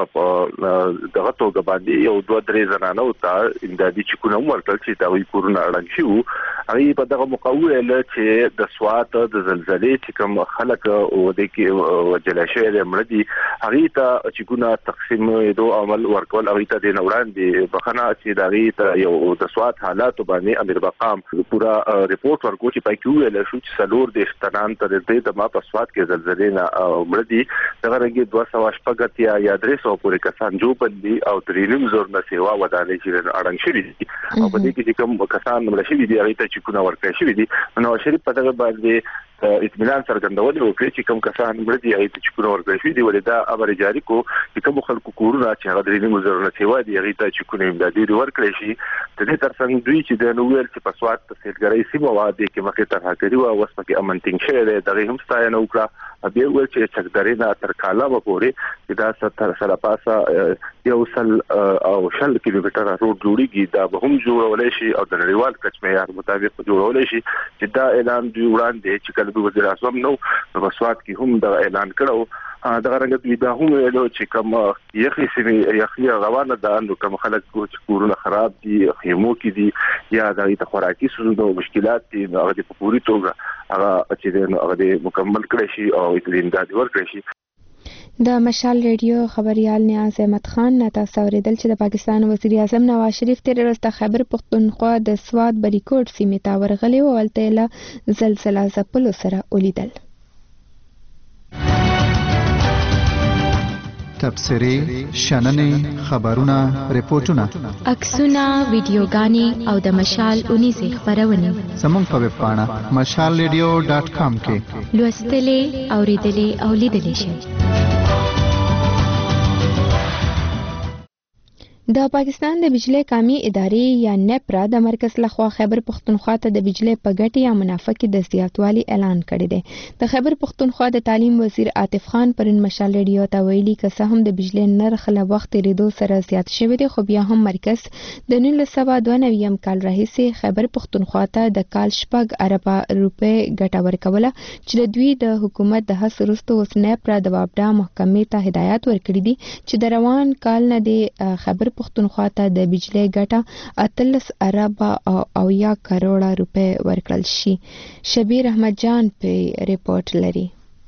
چې دغه توګه باندې یو دوه درې زنانه او ته امدادي چکونه ورکړل چې دا وی کورونه اړنګ شو. هغه په دغه مقاوله چې د سوات د زلزلې چې کوم خلک او د کې وجل شوی د مړدي هغه ته چې ګونه تقسیم دو عمل ورکول هغه ته د نوړان دی بخنه چې دغه ته یو د سواد حالات باندې امیر مقام پورا ریپورت ورکو چې پای کې ویل شو چې سلور د استنان تر دې د ما په سواد کې زلزلې نه مړدي دغه رنګي دوه سوه شپږ یا درې سوه پورې کسان جو بندي او درېنیم زور نه سیوا ودانې چې اړنګ شوي دي او په دې کې چې کوم کسان مړ شوي دي هغه ته چې کونه ورکړي شوي دي نو شریف په دغه باندې اطمینان څرګندول وکړي چې کوم کسان مړ دي هغه ته چې کونه ورکړي شوي دي ولې دا امر جاری کو چې کوم خلکو کورونه چې هغه درېنیم زور نه سیوا دي هغه ته چې کونه امدادي ورکړي شي د دې ترڅنګ دوی چې د نوویل چې په سواد تسهیلګرۍ سیمه واده کې مخې ته راکړي او اوس پکې امن ټینګ شوی دی دغه هم ستاینه وکړه بیا ویل چې چکداري نه تر کاله پورې چې دا ستر سره پاسه یو سل او شل کیلومتره روډ جوړیږي دا به هم جوړولای شي او د نړیوال کچ معیار مطابق جوړولای شي چې دا اعلان دی وړاندې چې کله د وزیر اعظم نو په سواد کې هم دا اعلان کړو دا رنګ دوی دا هم ویلو چې کوم یخي سیمه یخي روانه ده نو کوم خلک چې کورونه خراب دي خیمو کې دي یا د خوراکي سوزونو مشکلات دي هغه په پوری توګه هغه چې هغه مکمل کړي شي او امداد ورکړي شي د مشال ریډیو خبريال نیاز احمد خان نتا اوریدل چې د پاکستان وزیر اعظم نواز شریف تیر ورځ د خیبر پختونخوا د سواد بریکوټ سیمې ته ورغلی او ولته له زلزلہ ځپلو سره ولیدل تبصرې شننې خبرونه ریپورتونه عکسونه ویډیوګانې او د مشال اونیزه خبرونه زموږ په ویب پاڼه مشال ریډیو ډاٹ کام کې لوستلې اوریدلې او لیدلې شئ د پاکستان د بجلی کامی ادارې یا نیپرا د مرکز لخوا خیبر پختونخوا ته د بجلی په ګټې یا منافع کې د زیاتوالي اعلان کړی دی د خیبر پختونخوا د تعلیم وزیر عاطف خان پرون مشال ریډیو ته ویلي که څه هم د بجلی نرخ له وخت ریدو سره زیات شوی دی خو بیا هم مرکز د نولس سوه دوه نوي کال راهیسې خیبر پختونخوا ته د کال شپږ اربه روپۍ ګټه ورکوله چې د دوی د حکومت د هڅو وروسته اوس نیپرا د وابډا محکمې ته هدایت ورکړي دي چې د روان کال نه د خیبر پختونخوا ته د بجلی ګټه اتلس اربه او اویا کروڑه روپۍ ورکړل شي شبیر احمد جان په ریپورت لري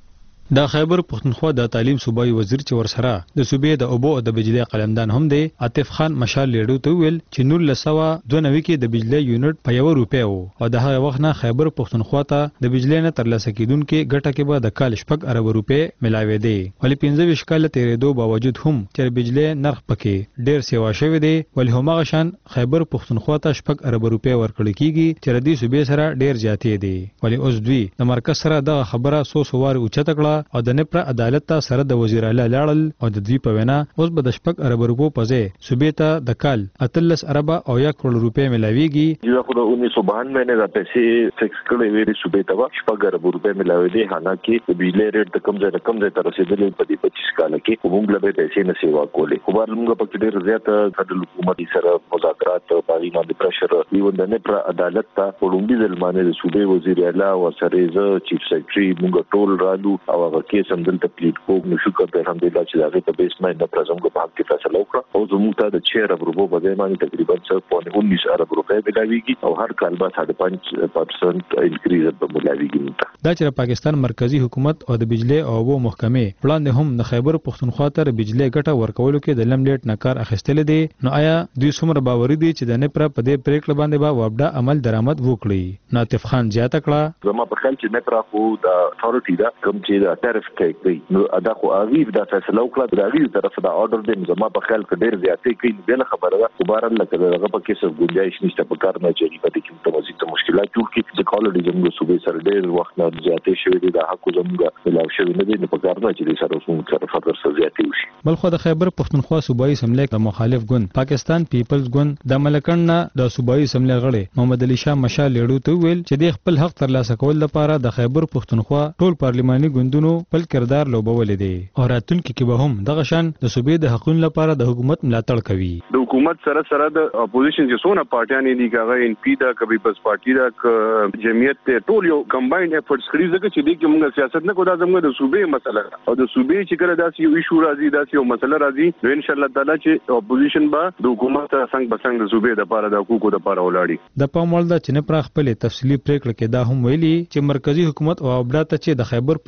د خیبر پختونخوا د تعلیم صوبایي وزیر چې ورسره د صوبې د اوبو او د بجلی قلمدان هم دی عاطف خان مشال لیډو ته ویل چې نولس سوه دوه نوي کې د بجلی یونټ په یو روپۍ وو او د هغه وخت نه خیبر پختونخوا ته د بجلی نه ترلاسه کیدونکو ګټه کې به د کال شپږ اربه روپۍ ملاوي دی ولې پنځه ویشت کال تیرېدو باوجود هم چې بجلی نرخ پکې ډیر سیوا شوی دی ولې همغه شان خیبر پختونخوا ته شپږ اربه روپۍ ورکړل کیږي چې ردی صوبې سره ډیر زیاتې دي ولې اوس دوی د مرکز سره د خبره سو سوار اوچته کړه او د نیپرا عدالت ته سره د وزیر اعلی لاړل او د دوی په وینا اوس به د شپږ اربه روپو په ځای صوبې ته د کال اتلس اربه او یک کروڑ روپۍ ملاويږي یو خو د انیس سو باهنوي نه د پیسې فکس کړي ویلي صوبې ته شپږ اربه روپۍ ملاوي دي حالانکه د بجلی ریټ د کم ځای د کم ځای تر رسیدلې په دې پچیس کال کې موږ له پیسې نه سیوا کولې خو بار موږ په ډېر زیات د حکومت سره مذاکرات او باندې پرشر ایون د نیپرا عدالت ته وړاندې ځلمانه د صوبې وزیر اعلی او سره ز چیف سیکریټري موږ ټول رالو او هغه کې سمدل تپلیټ کو نو شکر د الحمدلله چې هغه ته بیس مې د پرزم کو په حق کې فیصله وکړه او زموږ ته د چیر ابروبو په ځای باندې تقریبا څه په انیس ارب روپۍ ملاويږي او هر کال به ساڑھے پنځه پرسنټ انکریز په ملاويږي دا چې پاکستان مرکزی حکومت او د بجلی او اوبو محکمې وړاندې هم د خیبر پختونخوا ته بجلی ګټه ورکولو کې د لملیټ نکار اخیستل دي نو آیا دوی څومره باوري دي چې د نیپرا په دې پریکړه باندې به وابډا عمل درآمد وکړي ناطف خان زیاته کړه زما په خیال چې نیپرا خو د اتھارټي دا کوم چې د ټریف کوي نو ادا خو اغیب دا فیصله وکړه د اغیب طرف دا اورډر دی زما په خیال کې ډیر زیاتې کوي بل خبره ده دوباره لکه دغه په کې څه ګنجائش نشته په کار نه چې په دې کې متوازی مشکلات جوړ کړي چې کالډي زموږ صوبې سره ډیر وخت نه زیاتې شوې دي د حق زموږ ملاو شوې نه دي نه په کار نه چې سره موږ سره فقر سره زیاتې وشي بل خو د خیبر پختونخوا صوبایي اسمبلی د مخالف ګوند پاکستان پیپلز ګوند د ملکن نه د صوبایي اسمبلی غړي محمد علي شاه مشال لیډو ته ویل چې د خپل حق ترلاسه کول لپاره د خیبر پختونخوا ټول پارلماني ګوندونو خپل کردار لوبول دي او راتلونکي کې به هم دغه شان د صوبې د حقوقو لپاره د حکومت ملاتړ کوي د حکومت سره سره د اپوزیشن چې څونه پارټیان دي کاغه ان پی دا کبي بس پارټي دا جمعیت ته ټول یو کمباینډ افورټس کړی ځکه چې د کومه سیاست نه کو دا زموږ د صوبې مسله او د صوبې چې کړه داسې یو ایشو راځي داسې یو مسله راځي نو ان شاء الله تعالی چې اپوزیشن به د حکومت څنګه بسنګ د صوبې د لپاره د حقوقو د لپاره ولاړی د پاموړ د چنه پر خپل تفصیلی پریکړه کې دا هم ویلي چې مرکزی حکومت او عبادت چې د خیبر پختونخوا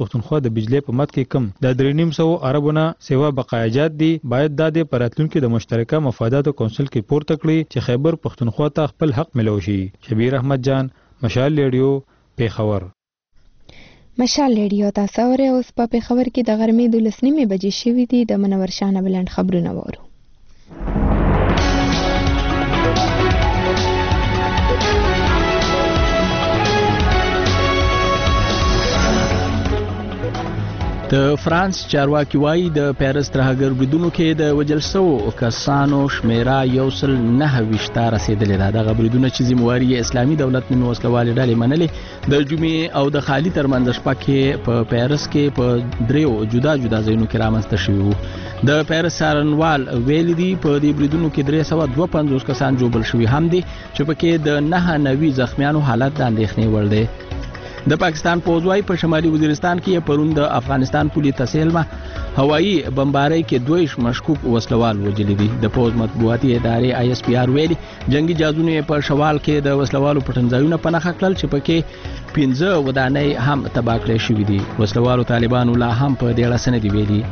د بجلی په مد کې کم د درې نیم سو اربونه سیوا بقایجات دي باید د دې پراتلونکو د مشترکه مفاداتو کونسل کې پورته کړي چې خیبر پختونخوا ته خپل حق ملو شي. شبیر احمد جان، مشال ریډیو، پیښور. مشال ریډیو تاسو اورئ. اوس په پیښور کې د غرمې دولس نیمې بجې شوې دي. د منور شاه بلند خبرونه وورو. د فرانس چارواکي وایي د پیرس ترهګر بریدونو کې د وجل شو کسانو شمیره یو سل نه ویشته رسیدلې ده. دغه بریدونه چې ذمہواري اسلامي دولت نومي وسلوالې ډلې منلې د جمعې او د خالي ترمنځ شپه کې په پیرس کې په دریو جدا جدا ځایونو کې رامنځته شوي وو. د پیرس څارنوال ویلي دي په دې بریدونو کې درې سوه دوه پنځوس کسان جوړ شوي هم دي چې پکې د نه نوي زخمیانو حالت د اندېښنې وړ دی. د پاکستان پوځوي په شمالي وزیرستان کې پرون د افغانستان پولي تسهیل هوایي بمبارۍ کې دوه مشکوک وسلوال وژلي دي. د پوز مطبوعاتي ادارې آی اس پی آر ویلي جنگي جازونه په شوال کې د وسلوالو پټنځایونه پناه کړل چې پکې پنځه ودانۍ هم تباه کړې شوې دي. وسلوالو طالبانو لا هم په دې اړه سند ویلي.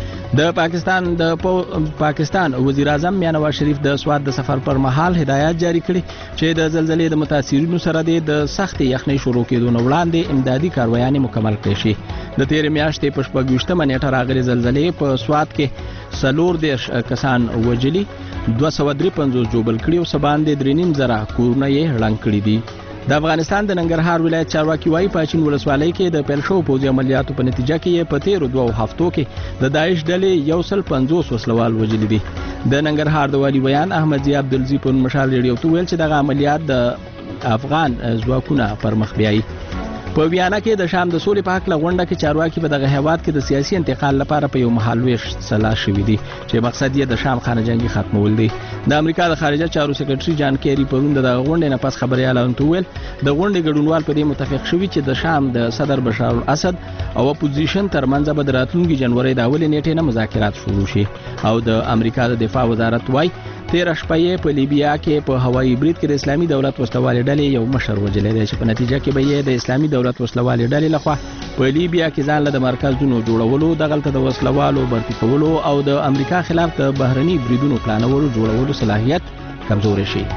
د پاکستان د پاکستان وزیر اعظم میاں نواز شریف د سواد د سفر پر مهال هدایت جاری کړي چې د زلزلې د متاثرینو سره د سخت یخنۍ شروع کېدو نه وړاندې امدادي کاروایانې مکمل کړي شي. د تیرې میاشتې په شپږویشتمه نیټه راغلي زلزلې په سواد کې څلور دېرش کسان وژلي، دوه سوه درې پنځوس جوړ کړي او څه باندې درې نیم زره کورونه یې ړنګ کړي دي. د افغانستان د ننګرهار ولایت چارواکي وایي په اچین ولسوالۍ کې د پیل شوو پوځي عملیاتو په نتیجه کې په تیرو دوو هفتو کې د داعش ډلې یو سل پنځوس وسلوال وژلي دي. د ننګرهار د والي بیان احمد ضیا عبدالزی په مشال ریډیو ته ویل چې دغه عملیات د افغان ځواکونه پر مخ بیایي. په ویانا کې د شام د سولې په حق لغونډه کې چارواکي په دغه هیواد کې د سیاسي انتقال لپاره په یو مهالويش سلا شوې دي چې مقصد یې د شام خانه جنگي ختمول دي. د امریکا د خارجه چارو سکرټري جان کیری پرون د غونډې نه پس خبري اعلان وکړ د غونډې ګډونوال په دې متفق شوي چې د شام د صدر بشار الاسد او اپوزیشن ترمنځ به د راتلونکي جنوري د اولې نیټې نه مذاکرات شروع شي. او د امریکا د دفاع وزارت وایي تیر شپه په لیبیا کې په هوایي برید کې د اسلامي دولت وسلوالې ډلې یو مشر وژلی دی چې په نتیجه کې به یې د اسلامي دولت وسلوالې ډلې لخوا په لیبیا کې ځان له د مرکزونو جوړولو، دغلته د وسلوالو برتی کولو او د امریکا خلاف د بهرني بریدونو پلانولو جوړولو صلاحیت کمزوري شي.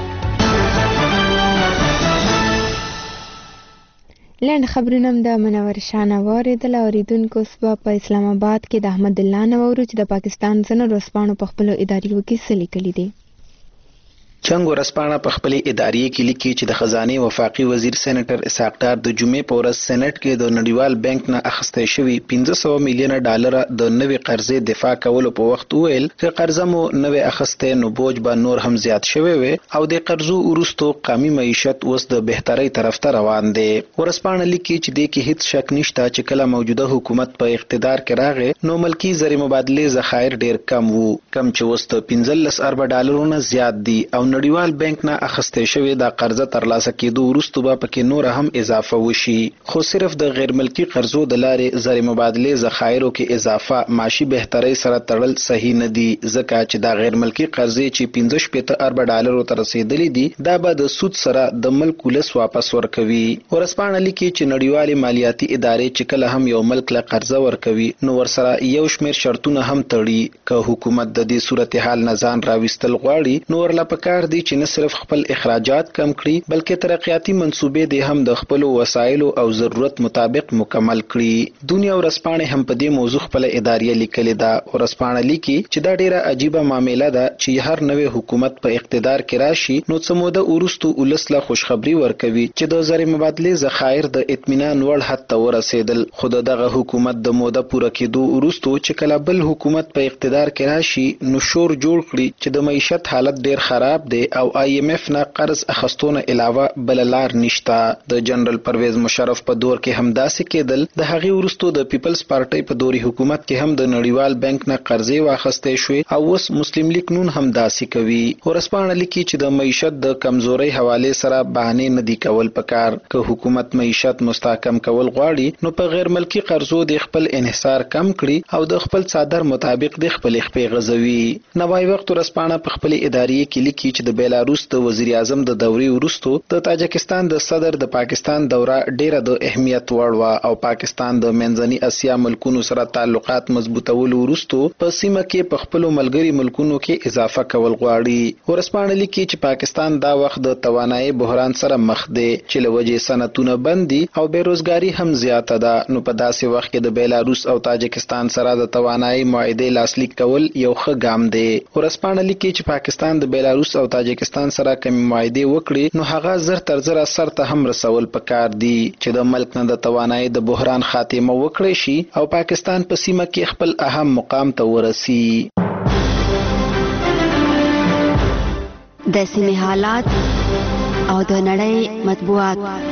لنډ خبرونه د منور شاه واردل اوریدونکو سبا په اسلام آباد کې د احمد الله نوورو چې د پاکستان ځنو رسپانو په خپل اداریو کې سلی کړي دي. چنګ ورسپانه په خپل ادارې کې لیکي چې د خزانه وفاقي وزیر سېنیټر اسحاق ډار د جمعې په ورځ سېنات کې د نړیوال بانک نه اخیستل شوی پنځه سوه میلیونه ډالر د نوې قرضې دفاع کولو په وخت ویل چې قرضه مو نوې اخیسته نو بوج به نور هم زیات شوی وي او د قرضو ورستو قومي معیشت اوس د بهترۍ طرف ته روان دی. ورسپانه لیکي چې د کې هیڅ شک نشته چې کله موجوده حکومت په اقتدار کې راغی نو ملکی زری مبادله ذخایر ډیر کم وو، کم چې اوس د پنځلس ارب ډالرونو زیات دي او نړیوال بانک نه اخیستل شوی د قرضه ترلاسه کېدو وروسته به پکې نور هم اضافه وشي. خو صرف د غیر ملکی قرضو د لارې زری مبادله ذخایرو کې اضافه معاشي بهترۍ سره تړل صحیح نه دي، ځکه چې د غیر ملکی قرضې چې پنځه شپږ ارب ډالرو ته رسیدلې دي دا به د سود سره د ملک ولس واپس ورکوي. ورسپانه لیکي چې نړیوالې مالیاتي ادارې چې کله هم یو ملک له قرضه ورکوي نو ورسره یو شمېر شرطونه هم تړي. که حکومت د دې صورتحال نه ځان راوستل غواړي نو ورله پکار دي چې نه صرف خپل اخراجات کم کړي بلکې ترقیاتي منصوبې دي هم د خپل وسایلو او ضرورت مطابق مکمل کړي. دنیا ورسپانه هم په دې موضوع خپل ادارې لیکلې ده. ورسپانه لیکي چې دا ډیره عجیبه معاملې ده چې هر نوې حکومت په اقتدار کې راشي نو څه موده وروسته ولسله خوشخبری ورکوي چې د زری مبادله ذخایر د اطمینان وړ حد ته ورسېدل. خو دغه حکومت د موده پوره کېدو وروسته چې کله بل حکومت په اقتدار کې راشي نو شور جوړ کړي چې د معیشت حالت ډیر خراب دی او آی ایم ایف نه قرض اخستونه علاوه بل لار نشته. د جنرال پرویز مشرف په دور کې هم داسې کېدل. د هغې وروسته د پیپلز پارټۍ په دوري حکومت کې هم د نړیوال بانک نه قرضې واخیستې شوې او اوس مسلم لیگ نون هم داسې کوي. ورسپانه لیکي چې د معیشت د کمزورۍ حواله سره بهانه نه دی کول پکار. که حکومت معیشت مستحکم کول غواړي نو په غیر ملکی قرضو د خپل انحصار کم کړي او د خپل صادر مطابق د خپل خپې غزوي. نوای وخت ورسپانه په خپل ادارې کې لیکي چې د بیلاروس د وزیر اعظم د دورې وروسته د تاجکستان د صدر د پاکستان دوره ډیره د اهمیت وړ و او پاکستان د منځني اسیا ملکونو سره تعلقات مضبوطولو وروسته په سیمه کې په خپل ملګري ملکونو کې اضافه کول غواړي. ورسپانه لیکي چې پاکستان دا وخت د توانایي بحران سره مخ دی چې له وجې صنعتونه بند دي او بیروزګاری هم زیاته ده. نو په داسې وخت کې د بیلاروس او تاجکستان سره د توانایي معاهدې لاسلیک کول یو ښه ګام دی. ورسپانه لیکي چې پاکستان د بیلاروس او تاجکستان سره کوم معاهدې وکړي نو هغه زر تر زر سر ته هم رسول پکار دي چې د ملک نه د توانایي د بحران خاتمه وکړي شي او پاکستان په سیمه کې خپل اهم مقام ته ورسي. د سیمې حالات او د نړۍ مطبوعات.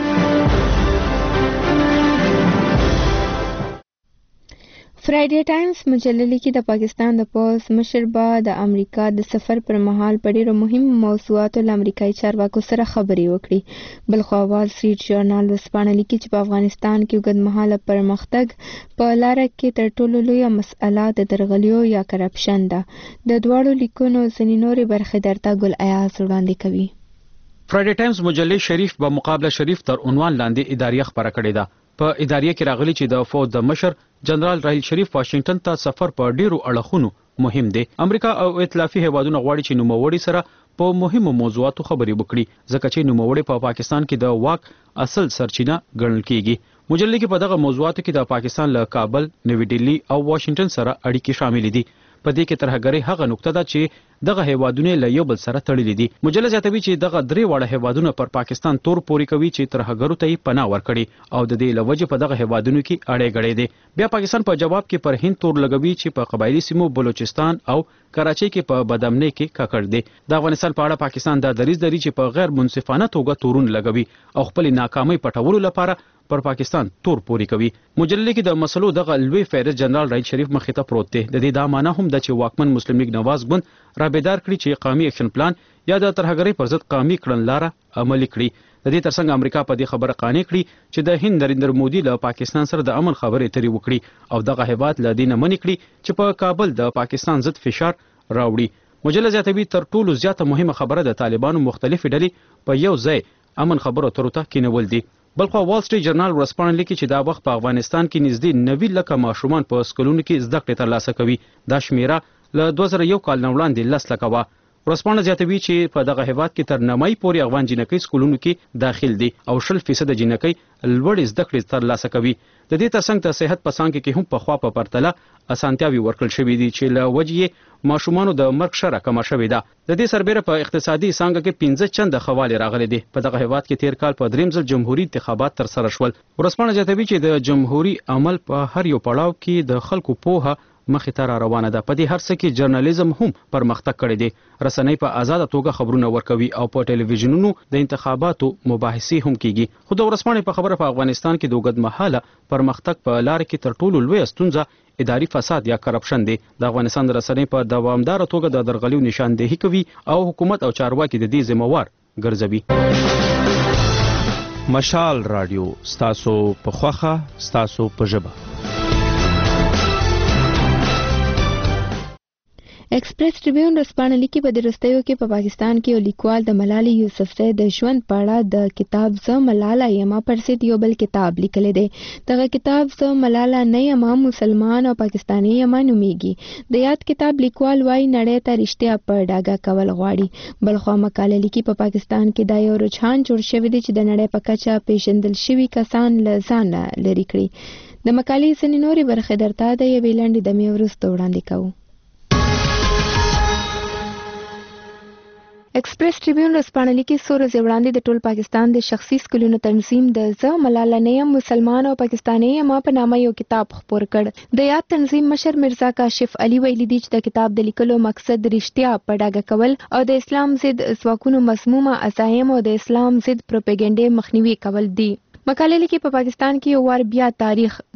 فرایډے ټایمز مجله کې د پاکستان د پوز مشر با د امریکا د سفر پر مهال په ډیرو مهمو موضوعاتو له امریکایي چارواکو سره خبرې وکړي. بلخوا وال سټریټ ژورنال ورسپانه لیکي چې په افغانستان کې اوږدمهاله پرمختګ په لاره کې تر ټولو لویه مسئله د درغلیو یا کرپشن ده. د دواړو لیکونو ځینې نورې برخې درته ګل ایاز وړاندې کوي. فرایډے ټایمز مجله شریف په مقابله شریف تر عنوان لاندې اداریه خبره کړې ده. په اداریه کې راغلي چې د فوج د مشر جنرال راحیل شریف واشنگټن ته سفر په ډیرو اړخونو مهم دی. امریکا او ائتلافي هیوادونه غواړي چې نوموړي سره په مهمو موضوعاتو خبرې وکړي ځکه چې نوموړي په پاکستان کې د واک اصل سرچینه ګڼل کیږي. مجلې کې په دغه موضوعاتو کې د پاکستان له کابل، نوی ډیلی او واشنگټن سره اړیکې شامل دي. په دې کې ترهګري هغه نقطه ده چې دغه هیوادونه له یو بل سره تړلي دي. مجله زیاتوي چې دغه درې واړه هیوادونه پر پاکستان تور پوري کوي چې ترهګرو ته یې پناه ورکړي او د دې لوجه په دغه هیوادونو کې اړې غړې دي. بیا پاکستان په جواب کې پر هند تور لګوي چې په قبایلی سیمو بلوچستان او کراچۍ کې په بدامنۍ کې ککړ دي. د افغانستان په اړه پاکستان دا دریځ لري چې په غیر منصفانه توګه تورون لګوي او خپل ناکامۍ پټولو لپاره پر پاکستان تور پوري کوي. مجلې کې د مسلو دغه لوی فهرست جنرال راحیل شریف مخې ته پروت دی. د دې دا معنی هم د چې واکمن مسلم لیگ نواز ګوند رابطدار کړي چې قومي اکشن پلان یا د ترهګرۍ پر ضد قومي کړنلاره عملي کړي. د دې ترڅنګ امریکا په دې خبره قانع کړي چې د هند نریندر مودي له پاکستان سره د امن خبرې اترې وکړي او دغه هیواد له دې نه منع کړي چې په کابل د پاکستان ضد فشار راوړي. مجله زیاتوي تر ټولو زیاته مهمه خبره د طالبانو مختلفې ډلې په یو ځای امن خبرو اترو ته کېنول دي. بلخوا وال سټریټ ژورنال ورسپانه لیکي چې دا وخت په افغانستان کې نږدې نوي لکه ماشومان په سکولونو کې زده کړې ترلاسه کوي. دا شمیره له دوه زره یو کال نه وړاندې لس لکه وه. ورسپانه زیاتوي چې په دغه هیواد کې تر نیمایي پورې افغان جنکۍ سکولونو کې داخل دي او شل فیصد جنکۍ لوړې زده کړې ترلاسه کوي. د دې ترڅنګ د صحت په څانګه کې هم په خوا په پرتله اسانتیاوي ورکړل شوې دي چې له وجې ماشومانو د مرګ شره کمه شوې ده. د دې سربېره په اقتصادي څانګه کې پنځه چنده خواله راغلي دي. په دغه هیواد کې تیر کال په دریم ځل جمهوریت انتخابات تر سره شول. ورسپانه زیاتوي چې د جمهوریت عمل په هر یو پړاو کې د خلکو پوهه مخې ته را روانه ده. په دې هر څه کې جرنالیزم هم پرمختګ کړی دی. رسنۍ په آزاده توګه خبرونه ورکوي او په ټلویزیونونو د انتخاباتو مباحثې هم کیږي. خو د ورسپانې په خبره په افغانستان کې د اوږدمهاله پرمختګ په لار کې تر ټولو لویه ستونزه اداري فساد یا کرپشن دی. د افغانستان رسنۍ په دوامدار توګه د درغلیو نشاندهي کوي او حکومت او چارواکي د دې ذمہوار ګرځوي. مشال رادیو ستاسو په خوخه ستاسو په ژبه. ایکسپریس ټریبیون ورسپانه لیکي په درستیو کې په پاکستان کې یو لیکوال د ملالۍ یوسفزۍ د ژوند په اړه د کتاب زه ملاله یما پر ضد یو بل کتاب لیکلی دی. دغه کتاب زه ملاله نه یما مسلمان او پاکستاني یما نومیږي. د یاد کتاب لیکوال وایي نړۍ ته رښتیا په ډاګه کول غواړي. بلخوا مقاله لیکي په پاکستان کې دا یو رجحان جوړ شوی دی چې د نړۍ په کچه پیژندل شوي کسان له ځانه لرې کړي. د مقالې ځینې نورې برخې درته د یوې لنډې دمې وروسته وړاندې کوو. ایکسپریس ټریبیون ورسپانه لیکي څو ورځې وړاندې د ټول پاکستان د شخصي سکولونو تنظیم د زه ملاله نه یم مسلمان او پاکستاني یما په نامه یو کتاب خپور کړ. د یاد تنظیم مشر مرزا کاشف علي ویلي دی چې د کتاب د لیکلو مقصد رښتیا په ډاګه کول او د اسلام ضد ځواکونو مسمومه عزایم او د اسلام ضد پروپاګاندا مخنیوي کول دي. مقاله لیکي په پاکستان کې یو وار بیا تاریخ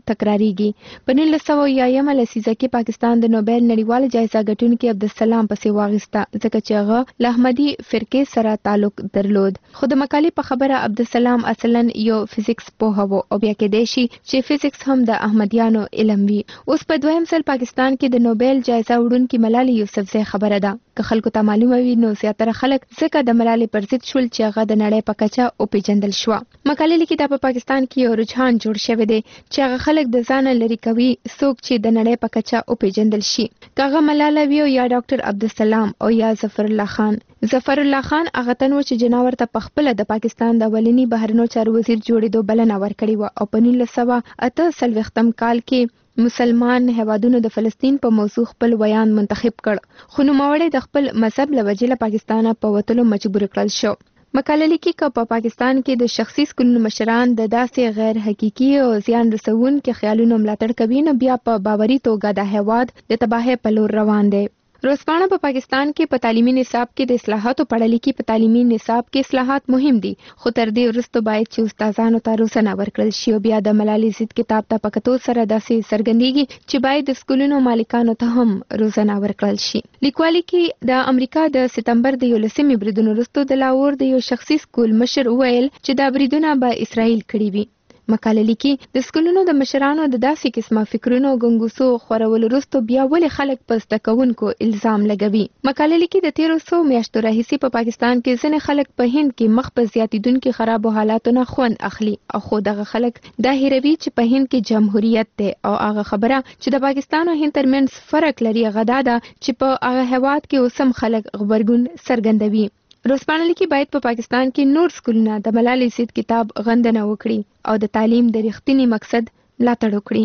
تکراریږي. په نولس سوه یایم لسیزه کې پاکستان د نوبل نړیوال جایزه ګټونکي عبدالسلام پسې واغسته ځکه چې هغه له احمدي فرقې سره تعلق درلود. خو د مقالې په خبره عبدالسلام اصلا یو فزیکس پوه و او بیا کېدای شي چې فزیکس هم د احمدیانو علم وي. اوس په دویم ځل پاکستان کې د نوبل جایزه وړونکي ملالۍ یوسفزۍ خبره ده. که خلکو ته معلومه وي نو زیاتره خلک ځکه د ملالۍ پر ضد شول چې هغه د نړۍ په کچه وپېژندل شوه. مقالې لیکي دا په پاکستان کې یو رجحان جوړ شوی دی چې هغه خلک د ځانه لرې کوي څوک چې د نړۍ په کچه وپېژندل شي. که هغه ملاله وي یا ډاکټر عبدالسلام او یا ظفر الله خان. ظفر الله خان هغه تن و چې جناور ته په خپله د پاکستان د اولني بهرنیو چارو وزیر جوړېدو بلنه ورکړې وه او په نولس سوه اته څلوېښتم کال کې مسلمان هیوادونو د فلسطین په موضوع خپل بیان منتخب کړ. خو نوموړی د خپل مذهب له وجې له پاکستانه په وتلو مجبور کړل شو. مقاله لیکي که په پاکستان کې د شخصي سکولونو مشران د داسې غیر حقیقي او زیان رسونکو خیالونو ملاتړ کوي نو بیا په باوري توګه د هیواد د تباهۍ په لور روان دی. روزپاڼه په پاکستان کې په تعلیمي نصاب کې د اصلاحاتو په اړه لیکي په تعلیمي نصاب کې اصلاحات مهم دي خو تر دې وروسته باید چې استادانو ته روزنه ورکړل شي او بیا د ملالۍ ضد کتاب ته په کتو سره داسې څرګندېږي چې باید د سکولونو مالکانو ته هم روزنه ورکړل شي. لیکوالي کې د امریکا د سپتمبر د یولسمې بریدونو وروسته د لاهور د یو شخصي سکول مشر وویل چې دا بریدونه به اسرائیل کړي وي. مقاله لیکي د سکولونو د مشرانو د داسې قسمه فکرونو او ګنګوسو خورولو وروسته بیا ولې خلک په زده کوونکو الزام لګوي. مقاله لیکي د تیرو څو میاشتو راهیسې په پاکستان کې ځینې خلک په هند کې مخ په زیاتېدونکو خرابو حالاتو نه خوند اخلي او خو دغه خلک دا هیروي چې په هند کې جمهوریت دی او هغه خبره چې د پاکستان او هند ترمنځ فرق لري هغه دا ده چې په هغه هیواد کې اوس هم خلک غبرګون څرګندوي. روزپاڼه لیکي باید په پاکستان کې نور سکولونه د ملالۍ ضد کتاب غندنه وکړي او د تعلیم د رښتینی مقصد ملاتړ وکړي.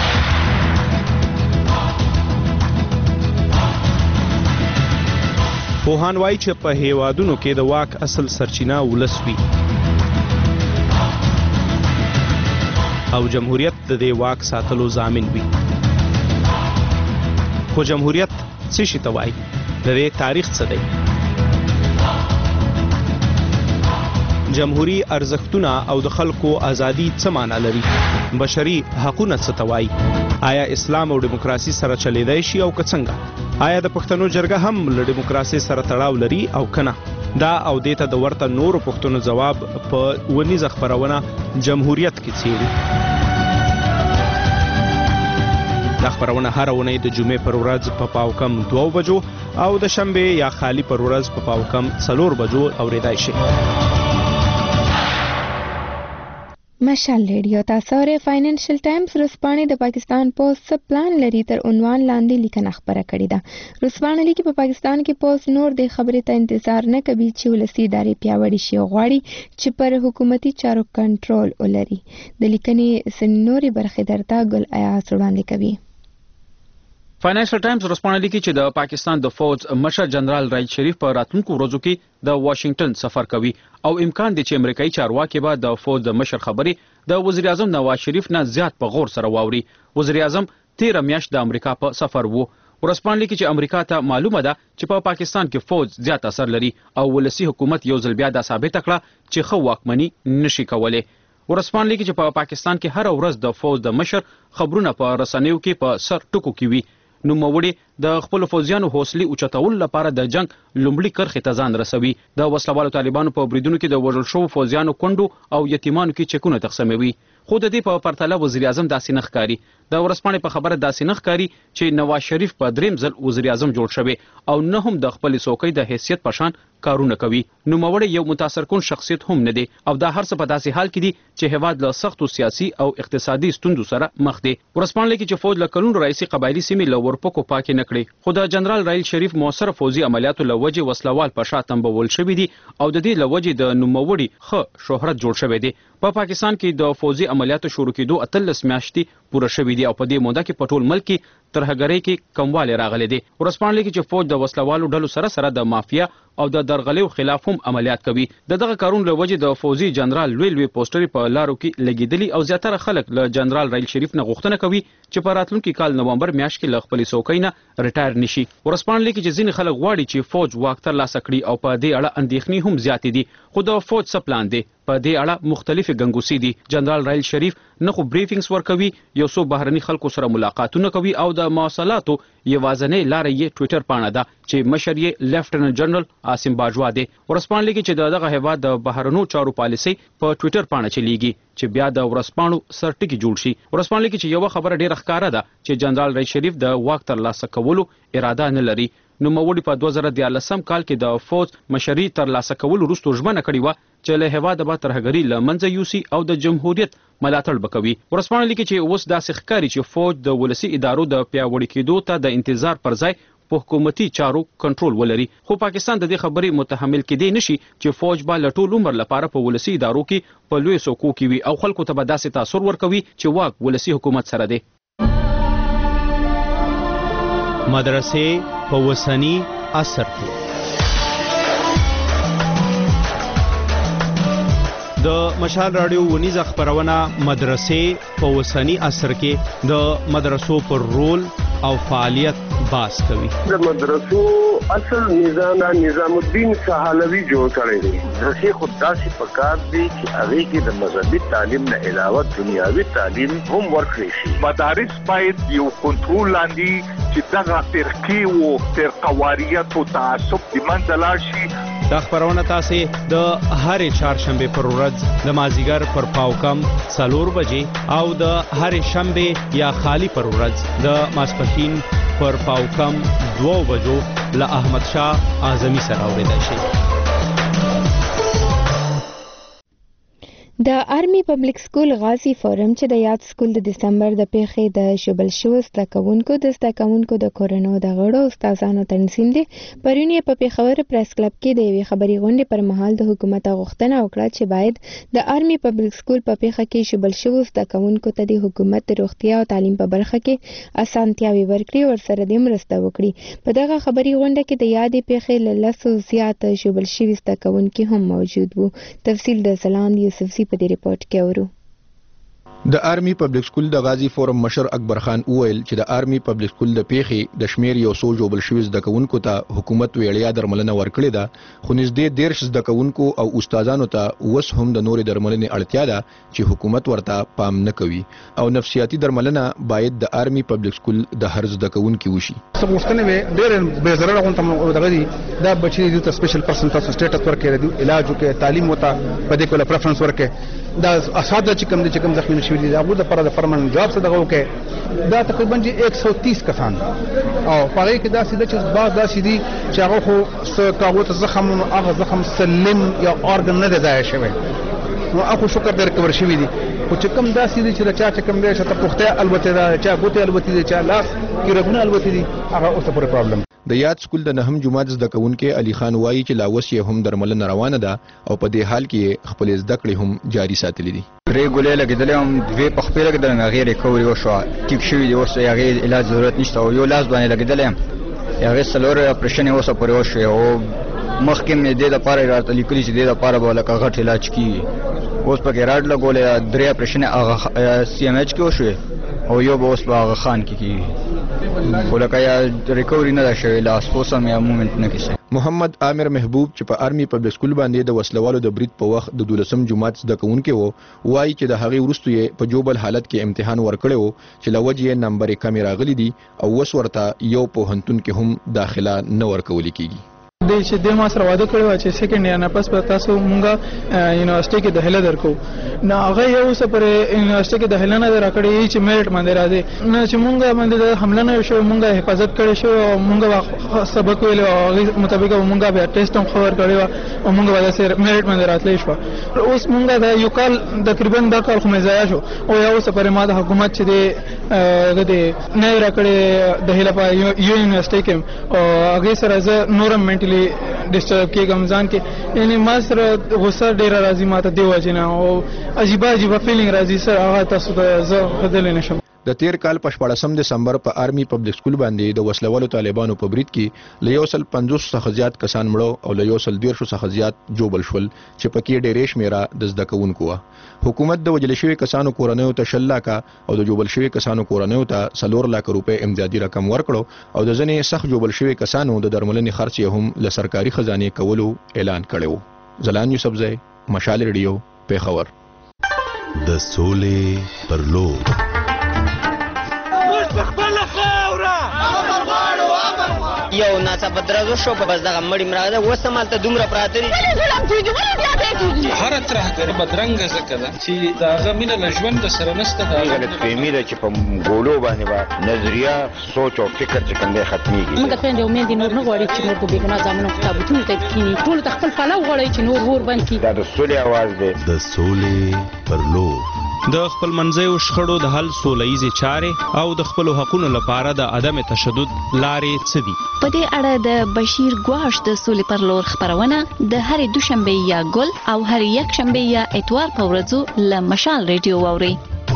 پوهان وایي چې په هیوادونو کې د واک اصل سرچینه ولس وي او جمهوریت د دې واک ساتلو ضامن وي. خو جمهوریت څه شي ته وایي؟ د دې تاریخ څه دی؟ جمهوری ارزښتونه او د خلکو ازادي څه معنا لري؟ بشري حقوقونه څه ته وایي؟ آیا اسلام او دیموکراسي سره چلیدای شي او که څنګه؟ آیا د پښتنو جرګه هم له دیموکراسي سره تړاو لري او کنه؟ دا او دیته د ورته نورو پښتنو جواب په ونیزه خبرونه جمهوریت کې څیړي. دا خبرونه هر ونې د جمعې پر ورځ په پاو کم دوه بجو او د شنبه یا خالی پر ورځ په پاو کم څلور بجو اوریدای شي. مشال ریډیو تاسو ری فاینانشل ټایمز رسپانې د پاکستان پوسټ سب پلان لري تر عنوان لاندې لیکنه خبره کړې ده. رسپانې لیکي په پاکستان کې پوسټ نور د خبرې ته انتظار نه کوي چې ولسی ادارې پیاوړې شي او غواړي چې پر حکومتي چارو کنټرول ولري. د لیکنې سنوري برخې درته ګل ایاز وړاندې کوي. فاینانشل ټایمز رسپانه لیکي چې د پاکستان د فوج مشر جنرال راحیل شریف په راتلونکو ورځو کې د واشنگټن سفر کوي او امکان دی چې امریکایي چارواکي به د فوج د مشر خبرې د وزیر اعظم نواز شریف نه زیات په غور سره واوري. وزیر اعظم تیره میاشت د امریکا په سفر وو. ورسپانه لیکي چې امریکا ته معلومه ده چې په پا پاکستان کې فوج زیات اثر لري او ولسی حکومت یو ځل بیا دا ثابت کړه چې خو واکمني نشي کولای. ورسپانه لیکي چې په پا پاکستان کې هر ورځ د فوج د مشر خبرونه په رسنیو کې په سر ټکو کې وي. نو موړي د خپل فوجیانو حوصله اوچتول لپاره د جنگ لومړی کرخه ته ځان رسوي. د وسلوالو طالبانو په بریدونو کې د وژل شوو فوجیانو کندو او یتیمانو کې چکونه تقسیموي. خو د دې په پرتله وزیر اعظم داسې نه ښکاري. د ورسپانې په خبره داسې نه ښکاري چې نواز شریف په دریم ځل وزیر اعظم جوړ شوی او نه هم د خپل څوکۍ د حیثیت په شان کارونه کوي. نو موړي یو متاثر کون شخصیت هم نه دی او دا هر څه په داسې حال کې دي چې هواد له سختو سیاسي او اقتصادي ستوندو سره مخ دی. ورسپانې لیکي چې فوج له کلونو رئیسي قبایلی سیمې له ورپکو پاکې نه کړې. خو د جنرال راحیل شریف موثر فوجي عملیاتو له وجې وسلوال په شا تنبول شوي دي او د دې له وجې د نوموړي ښه شهرت جوړ شوی دی. په پا پاکستان کې د فوجي عملیاتو شروع کېدو اتلس میاشتې پوره شوي دي او په دې موده کې په ټول ملک کې ترهګرۍ کې کموالی راغلی دی. ورسپانې لیکي چې فوج د وسلوالو ډلو سره سره د مافیا او د درغلیو خلاف هم عملیات کوي. د دغه کارونو له وجې د فوجي جنرال لوی لوی پوسټرې په لارو کې لګېدلي او زیاتره خلک له جنرال راحیل شریف نه غوښتنه کوي چې په راتلونکي کال نومبر میاشت کې له خپلې څوکۍ نه ریټایر نشي. ورسپانې لیکي چې ځینې خلک غواړي چې فوج واک ترلاسه کړي او په دې اړه اندېښنې هم زیاتې دي. خو د فوج څه پلان دی؟ په دې اړه مختلفې ګنګوسې دي. جنرال راحیل شریف نه خو بریفینګز ورکوي، یو څو بهرني خلکو سره ملاقاتونه کوي او د مواصلاتو یوازنۍ لار یې ټوئیټر پاڼه ده چې مشر یې لیفټننټ جنرال عاصم باجوا دی. ورسپانلی کې چې دغه هیواد د بهرنو چارو پالیسي په ټوئیټر پاڼه چلیږي چې بیا د ورسپانو سرټکی جوړ شي. ورسپانلی کې چې یو خبره ډیره ښکاره ده چې جنرال رئیس شریف د واک ترلاسه کولو اراده نه لري. نو موړي په دوه زره دیارلسم کال کې د فوج مشري ترلاسه کولو وروسته ژمنه کړې و چې له هیواده به ترهګري له منځه یوسي او د جمهوریت ملاتړ وکوي. ورسپانلی کې چې اوس داسې ښکاري چې فوج د ولسی ادارو د پیاوړي کېدو ته د انتظار پر ځای په حکومتي چارو کنټرول ولري. خو پاکستان د دې خبرې متحمل کېدی نشي چې فوج به له ټول عمر لپاره په ولسی ادارو کې په لوی څوکو کې وي او خلکو ته به داسې تاثر ورکوي چې واک ولسی حکومت سره دی. مدرسې په وسنی عصر کې د مشال رادیو ونیزه خبرونه مدرسې په وسنی عصر کې د مدرسو پر رول او فعالیت باس کوي. د مدرسو اصل نظام نظام الدین سهالوی جوړ کړی دی. مدرسې خود داسې پکار دي چې هغه کې د مذهبي تعلیم نه علاوه دنیاوي تعلیم هم ورکړي شي. مدارس باید یو کنټرول لاندې چې دغه فرقې او فرقواریت او تعصب د منځه لاړ شي. دا خبرونه تاسو د هرې چهارشنبه پر ورځ د مازیګر پر پاوکم څلور بجې او د هرې شنبه یا خالی پر ورځ د ماسپښین پر پاوکم دوه بجو له احمد شاه اعظمي سره اوریدل شي. د آرمي پبلک سکول غازی فورم چې د یاد سکول د دسمبر د پیښې د شوبل شو زده کوونکو د زده کوونکو د کورونو د غړو استادانو تنظیم دی پرون یې په پیښور پریس کلب کې د یوې خبري غونډې پر مهال د حکومت غوښتنه وکړه چې باید د آرمي پبلک سکول په پیښه کې شوبل شو زده کوونکو ته د حکومت د روغتیا او تعلیم په برخه کې اسانتیاوي ورکړي او سره د مرسته وکړي. په دغه خبري غونډه کې د یادې پیښې له لسو زیات شوبل شوي زده کوونکي هم موجود وو. تفصیل د زلاند یوسفزي په دې ریپورت کې اورو. د آرمي پبلک سکول د غازی فورم مشر اکبر خان وویل چې د آرمي پبلک سکول د پیښې د شمیر یو څو جوبل شوي زده کوونکو ته حکومت ویړیا درملنه ورکړې ده، خو نږدې دیرش زده کوونکو او استادانو ته اوس هم د نورې درملنې اړتیا ده چې حکومت ورته پام نه کوي او نفسیاتي درملنه باید د آرمي پبلک سکول د هر زده کوونکي وشي. سموستنه به ډېر به ضرر غونډه دغه دي دا بچي د سپیشل پرسن تاسو سټیټس ورکړي دی علاج وکړي تعلیم وته په دې کوله پریفرنس ورکړي دا اساتذه چې کوم دي چې کوم زخمی شوي دي هغه د پر د پرمننت جاب څخه دغه وکړي دا تقریبا چې ایک سو تیس کسان او پاره کې دا سیده چې بعض دا سیدي چې هغه خو څه زخم هغه زخم سلم یا اورګن نه دی ځای شوی نو هغه شکر در کور شوی دي خو چې کوم دا سیدي چې چا چې کوم دی چې پخته البته دا چا ګوته البته دي چا لاس کې رغونه البته دي هغه اوسه پر پرابلم. د یاد سکول د نهم جماعت زده کوونکي علي خان وایي چې لاوس یې هم درملنه روانه ده او په دې حال کې خپل زده کړې هم جاري ساتلې دي. ریګولې لګیدل هم دوی په خپل کې د غیر ریکوري وشو ټیک شوی دی اوس یې غیر علاج ضرورت نشته او یو لاس باندې لګیدل هم یې سلور اپریشن اوسه پرې وشو او مخکې مې د لپاره راته لیکلي چې د لپاره به لکه غټ علاج کیږي اوس پکې راډ لګولې درې اپریشن هغه سی ام ایچ کې وشو او یو به اوس په هغه خان کې کیږي ولکه یا ریکوري نه شوی لاس اوسم یا مومنت نه کیږي. محمد عامر محبوب چې په آرمي پبلک سکول باندې د وسلوالو د برید په وخت د دولسم جماعت زده کوونکي وو وایي چې د هغې وروسته یې په جوبل حالت کې امتحان ورکړی وو چې له وجې یې نمبر یې کمې راغلي دي او اوس ورته یو پوهنتون کې هم داخله نه ورکولی کیږي. د چې د ما سره واده کړو چې سیکنډ یا نه پس په تاسو مونږه یونیورسيټي کې داخله درکو نه هغه یو څه پر یونیورسيټي کې داخله نه درکړې چې میرټ باندې راځي نه چې مونږه باندې د حمله نه شو مونږه حفاظت کړې شو او مونږه سبق ویل او مطابق مونږه به ټیسټ هم خبر کړو او مونږه ودا سره میرټ باندې راتلې شو اوس مونږه د یو کال تقریبا د کال خو مې ضایع شو او یو څه پر ما د حکومت چې د د نه راکړې داخله په یو یونیورسيټي کې او هغه سره زه نورم منټلی ډیسټرب کېږم ځان کې یعنی ما سره غوسه ډېره راځي ماته دی وجه نه او عجیبه عجیبه فیلینګ راځي سر هغه تاسو ته زه ښودلی نشم. د تیر کال په شپاړسم دسمبر په آرمي پبلک سکول باندې د وسلوالو طالبانو په برید کې له یو سل پنځوس څخه زیات کسان مړه او له یو سل دیرشو څخه زیات جوبل شول چې پکې ډېرې شمیره د زده کوونکو وه. حکومت د وژل شوي کسانو کورنیو ته شل لاکه او د جوبل شوي کسانو کورنیو ته څلور لاکه روپۍ امدادي رقم ورکړو او د ځینې سخت جوبل شوي کسانو د درملنې خرڅ یې هم له سرکاري خزانې کولو اعلان کړی و. زلان یوسفزی، مشال ریډیو، پیښور. د سولې پر لور. یو ناڅه بدرازو شو په بس دغه مړی مراده وسمال ته دومره پراته دي هر ترهګر بدرنګ زکه ده چې داغه مینه له ژوند سره نسته دا غلط فهمي ده چې په ګولو باندې با نظریه سوچ او فکر چې کوم دی ختميږي. موږ په دې امید نور نه غواړي چې نور په بیګنا ځامنو کتابونه ته کینی ټول خپل فلا غواړي چې نور ور باندې دا د سولې आवाज دی. د سولې پر لور. د خپل منځیو شخړو د حل سولهییزې چارې او د خپلو حقونو لپاره د عدم تشدد لارې څه دي؟ په دې اړه د بشیر ګواش د سولې پر لور خبرونه د هرې دوشنبه یا ګل او هرې یکشنبه یا اتوار په ورځو له مشال ریډیو واورئ.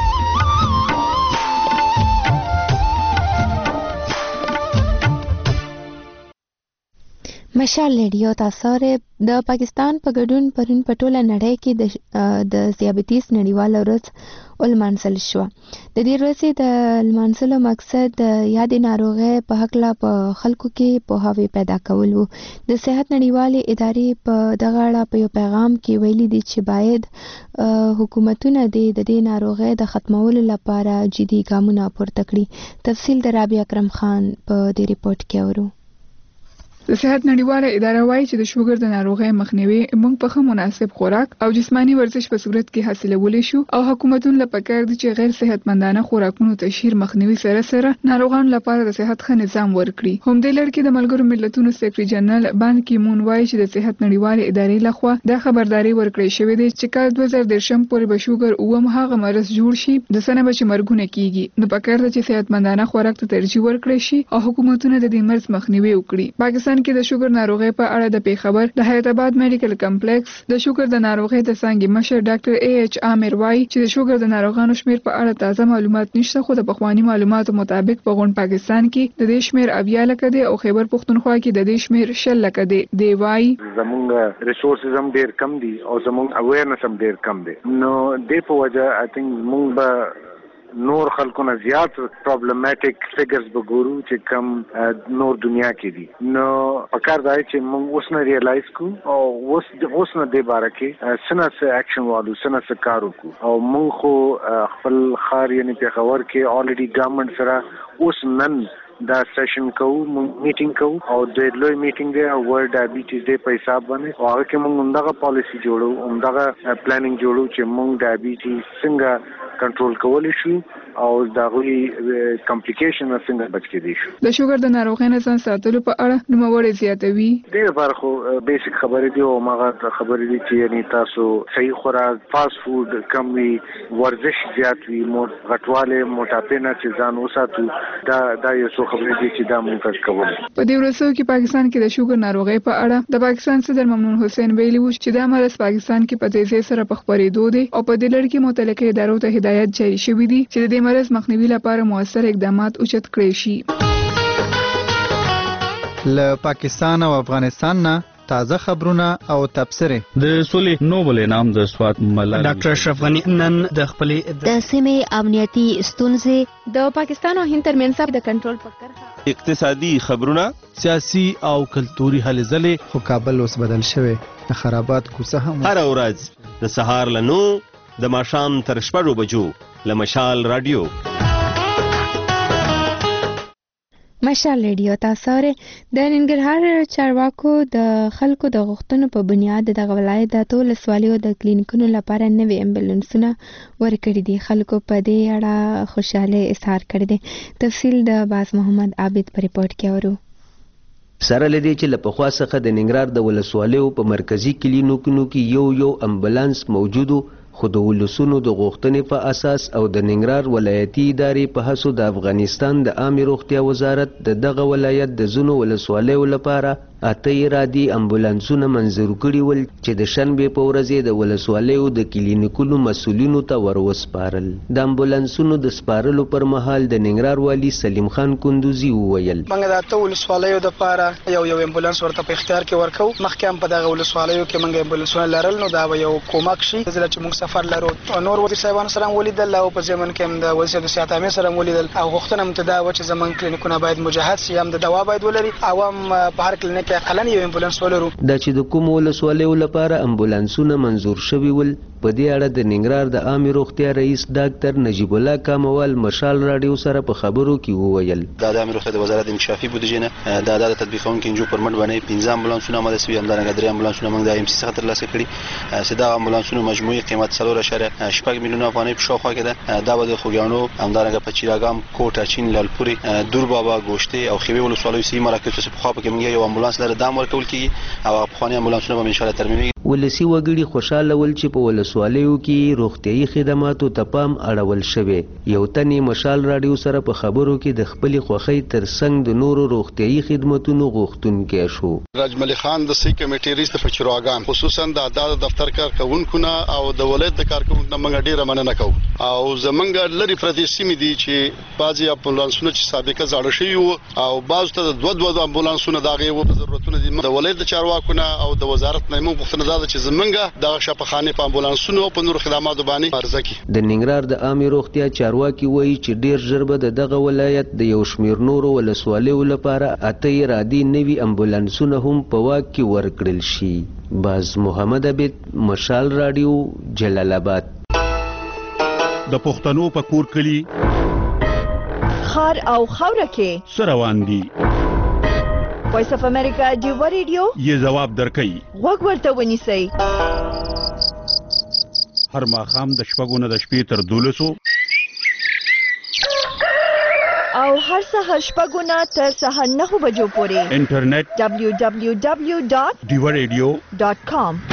مشال ریډیو تاسو د پاکستان په ګډون پرون په ټوله نړۍ کې د دیابیطیس نړیواله ورځ ولمانځل شو. د دې ورځې د لمانځلو مقصد د یادې ناروغۍ په هکله په خلکو کې پوهاوی پیدا کول وو. د صحت نړیوالې ادارې په دغه اړه په یو پیغام کې ویلي دي چې باید حکومتونه د دې ناروغۍ د ختمولو لپاره جدي ګامونه پورته کړي. تفصیل د رابعه اکرم خان په دې ریپورت کې اورو. د صحت نړیواله اداره وایي چې د شوګر د ناروغۍ مخنیوي موږ په ښه مناسب خوراک او جسمانی ورزش په صورت کې حاصلولی شو او حکومتونو له پکار دي چې غیر صحتمندانه خوراکونو تشهیر مخنیوي سره سره ناروغانو لپاره د صحت ښه نظام ورکړي. همدې لړ کې د ملګرو ملتونو سیکرټري جنرال بان کی مون وایي چې د صحت نړیواله ادارې لخوا دا خبرداري ورکړې شوې ده چې کال دوه زره دېرشم پورې به شوګر اوم هغه مرض جوړ شي د سنه به چې مرګونه کیږي. نو پکار ده چې صحتمندانه خوراک ته ترجیح ورکړي شي او حکومتونه د دې مرض مخنیوي وکړي. پاکستان کې د شوګر ناروغۍ په اړه د پیښور د حیات آباد میډیکل کمپلیکس د شوګر د ناروغۍ د څانګې مشر ډاکټر ای ایچ عامر وایي چې د شوګر د ناروغانو شمیر په اړه تازه معلومات نشته، خو د پخوانی معلوماتو مطابق په غون پاکستان کې د دې شمیر اویا لکه دی او خیبر پښتونخوا کې د دې شمیر شل لکه دی. دی وایي زمونږ ریسورسز هم ډیر کم دي او زمونږ اویرنس هم ډیر کم دی. نو د په وجه آی تھنک مونږ به نور خلکو نه زیات پرابلماتیک فیګرز وګورو چې کم نور دنیا کې دي. نو پکار دی چې موږ اوس نه ریلایز کو او اوس اوس نه د باره کې سنه سه اکشن والو سنه سه کار وکړو او موږ خو خپل خار یعنی پیښور کې الریډي ګورنمنت سره اوس نن دا سیشن کوو میټینګ کوو او د لوی میټینګ دی او ورلد ډایبیټیز دی په حساب باندې او هغه کې موږ همدغه پالیسی جوړو همدغه پلانینګ جوړو چې موږ ډایبیټیز څنګه کنټرول کولی شو او دا غوي کمپلیکیشن څنګه بچ کېدی شو. د شوګر د ناروغۍ نه ځان ساتلو په اړه نوموړی زیاتوي. ډېر برخو بیسیک خبرې دي او ماغه خبرې دي چې یعنی تاسو صحیح خوراک، فاست فود کم وي، ورزش زیات وي، غټواله موټاپې نه چې ځان وساتو. دا دا یو څه خبرې دي چې دا مونږ کوو. په دې ورځو کې پاکستان کې د شوګر ناروغۍ په اړه د پاکستان صدر ممنون حسین ویلي و چې دا مرض پاکستان کې په تیزی سره په خپرېدو دی او په دې لړ کې متعلقه ادارو ته هدایت جاری شوې دي چې د مرض مخنیوي لپاره موثر اقدامات اوچت کړي شي. له پاکستان او افغانستان نه تازه خبرونه او تبصره. د سولې نوبل انعام د سوات ملال ډاکټر اشرف غنی نن د خپل د سیمې امنیتي ستونزې د پاکستان او هند ترمنځ د کنټرول فکر اقتصادي خبرونه سیاسي او کلتوري هلې ځلې. خو کابل اوس بدل شوی د خرابات کوڅه هم هر ورځ د سهار لنو د ماښام تر شپږو بجو له مشال رادیو. مشال ریډیو تاسو د ننګرهار چارواکو د خلکو د غوښتنو په بنیاد دغه ولایت د ټول سوالیو د کلینیکونو لپاره نوي امبولانسونه ورکړي دي. خلکو په دې اړه خوشاله اظهار کړی دی. تفصیل د باز محمد عابد په ریپورت کې اورو. سره لدی چې له پخوا څخه د ننګرهار د ولسوالیو په مرکزی کلینیکونو کې یو یو امبولانس موجودو، خو د ولسونو د غوښتنې په اساس او د ننګرهار ولایتي ادارې په هڅو د افغانستان د عامه روغتیا وزارت د دغه ولایت د ځینو ولسوالیو لپاره اته ارادي امبولانسونه منظور کړي ول چې د شنبې په ورځ د ولسوالیو د کلینیکونو مسؤلینو ته وروسپارل. د امبولانسونو د سپارلو پر مهال د ننګرهار والی سلیم خان کندوزي وویل موږ د اته ولسوالیو د لپاره یو یو امبولانس ورته په اختیار کې ورکو. مخکې هم په دغه ولسوالیو کې موږ امبولانسونه لرل، نو دا به یو کومک شي چې موږ سفر لرو. نور وزیر صاحبانو سره ولیدل او په ځمن کې هم د وزیر د صحت عامه سره ولیدل او غوښتنه متدا و چې زمون کلینیکونه باید مجهز شي، هم د دوا باید ولري او هم په هر کلینیک کې اقلن یو امبولانس ولرو. دا چې د کوم ولسوالیو لپاره امبولانسونه منظور شوي ول په دې اړه د ننګرهار د عامې روغتیا رئیس ډاکټر نجیب الله کاموال مشال راډیو سره په خبرو کې وویل دا د عامې روغتیا د وزارت انکشافي بودیجه نه دا د تطبیقونکو انجو پر مټ باندې پنځه امبولانسونه آماده شوي، همدارنګه درې امبولانسونه موږ د ایم سی څخه ترلاسه کړي چې دا امبولانسونه مجموعي قیمت څلور اعشاریه شپږ میلیونه افغانۍ په شاوخوا کې ده. دا به د خوږیاڼو همدارنګه په چیراګام کوټ اچین لالپورې دور بابا ګوشتې او خیوي ولسوالیو سیمې مراکز څخه په خوا کې موږ یو امبولانس لري دام ورکول کیږي او پخواني امبولانسونه به ان شاء الله ترمیمي. ولسی وګړي خوشاله ول چې په ولسوالیو کې روغتيایي خدماتو ته پام اړول شوی. یو تنې مشال راډیو سره په خبرو کې د خپل خوخی ترڅنګ د نورو روغتيایي خدماتونو غوښتونکي شو. راجمل خان د سی کمیټې رئیس په چراغان خصوصا د عدالت دفتر کارکونکو او د ولایت د کارکونکو موږ ډیره مننه کوو او زمونږ لری پردیش سیمې دي چې بعضي امبولانسونه چې سابقه زاړه شوي او بعض ته د دوه دوه امبولانسونه دغه وو ضرورتونه دي د ولایت د چارواکو او د وزارت نه موږ غوښتنه ده چې زمونږ د شفاخانه په امبولانسونو په نور خدماتو باندې عرضه کی. د ننګرهار د عامې روغتیا چارواکي وایي چې ډیر ژر به دغه ولایت د یو شمیر نورو ولسوالیو لپاره اته رادي نوي امبولانسونه هم په واک کې ورکړل شي. باز محمد عبید مشال راډیو جلال آباد. د پښتنو په کور کلی خار او خوره کې سروان دي. وایس اف امریکا دیو ریډیو یې جواب درکړي وګ ورته ونیسئ. هر ماښام د شپږو نه د شپې تر دولسو او هر سهار شپږو نه تر سهار نهو بجو پورې انټرنیټ دبلیو دبلیو دبلیو ډاٹ دیو ریډیو ډاٹ کام.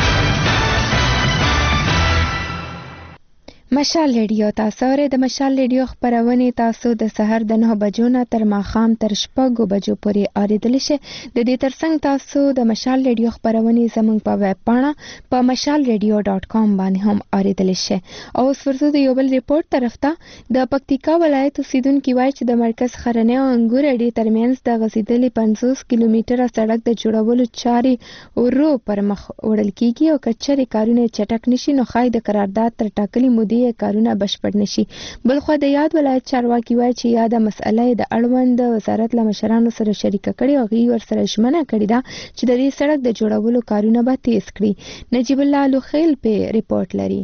مشال ریډیو تاسو ورې د مشال ریډیو خبرونه تاسو د سحر د نه بجو نه تر ماښام تر شپږو بجو پورې اوریدل شي. د دې ترڅنګ تاسو د مشال ریډیو خبرونه زموږ په ویب پاڼه په مشال ریډیو ډاٹ کام باندې هم اوریدل شي. او اوس ورته د یو بل ریپورت طرف ته د پکتیکا ولایت اوسیدونکو وایي چې د مرکز خرنه او انګور اډې ترمنځ د غزیدلې پنځوس کیلومتره سړک د جوړولو چارې ورو پر مخ وړل کیږي او کچري کارونه چټک نشي نو خای د قرارداد تر ټاکلي مودې کارونه بشپړ نشي. بلخو د یاد ولایت چارواکي وایي چې یاده مسئله د اړوند وزارت له مشرانو سره شریکه کړي او غي ور سره ژمنه کړې ده چې د دې سړک د جوړولو کارونه به تیز کړي. نجیب الله لوخیل په ریپورت لري.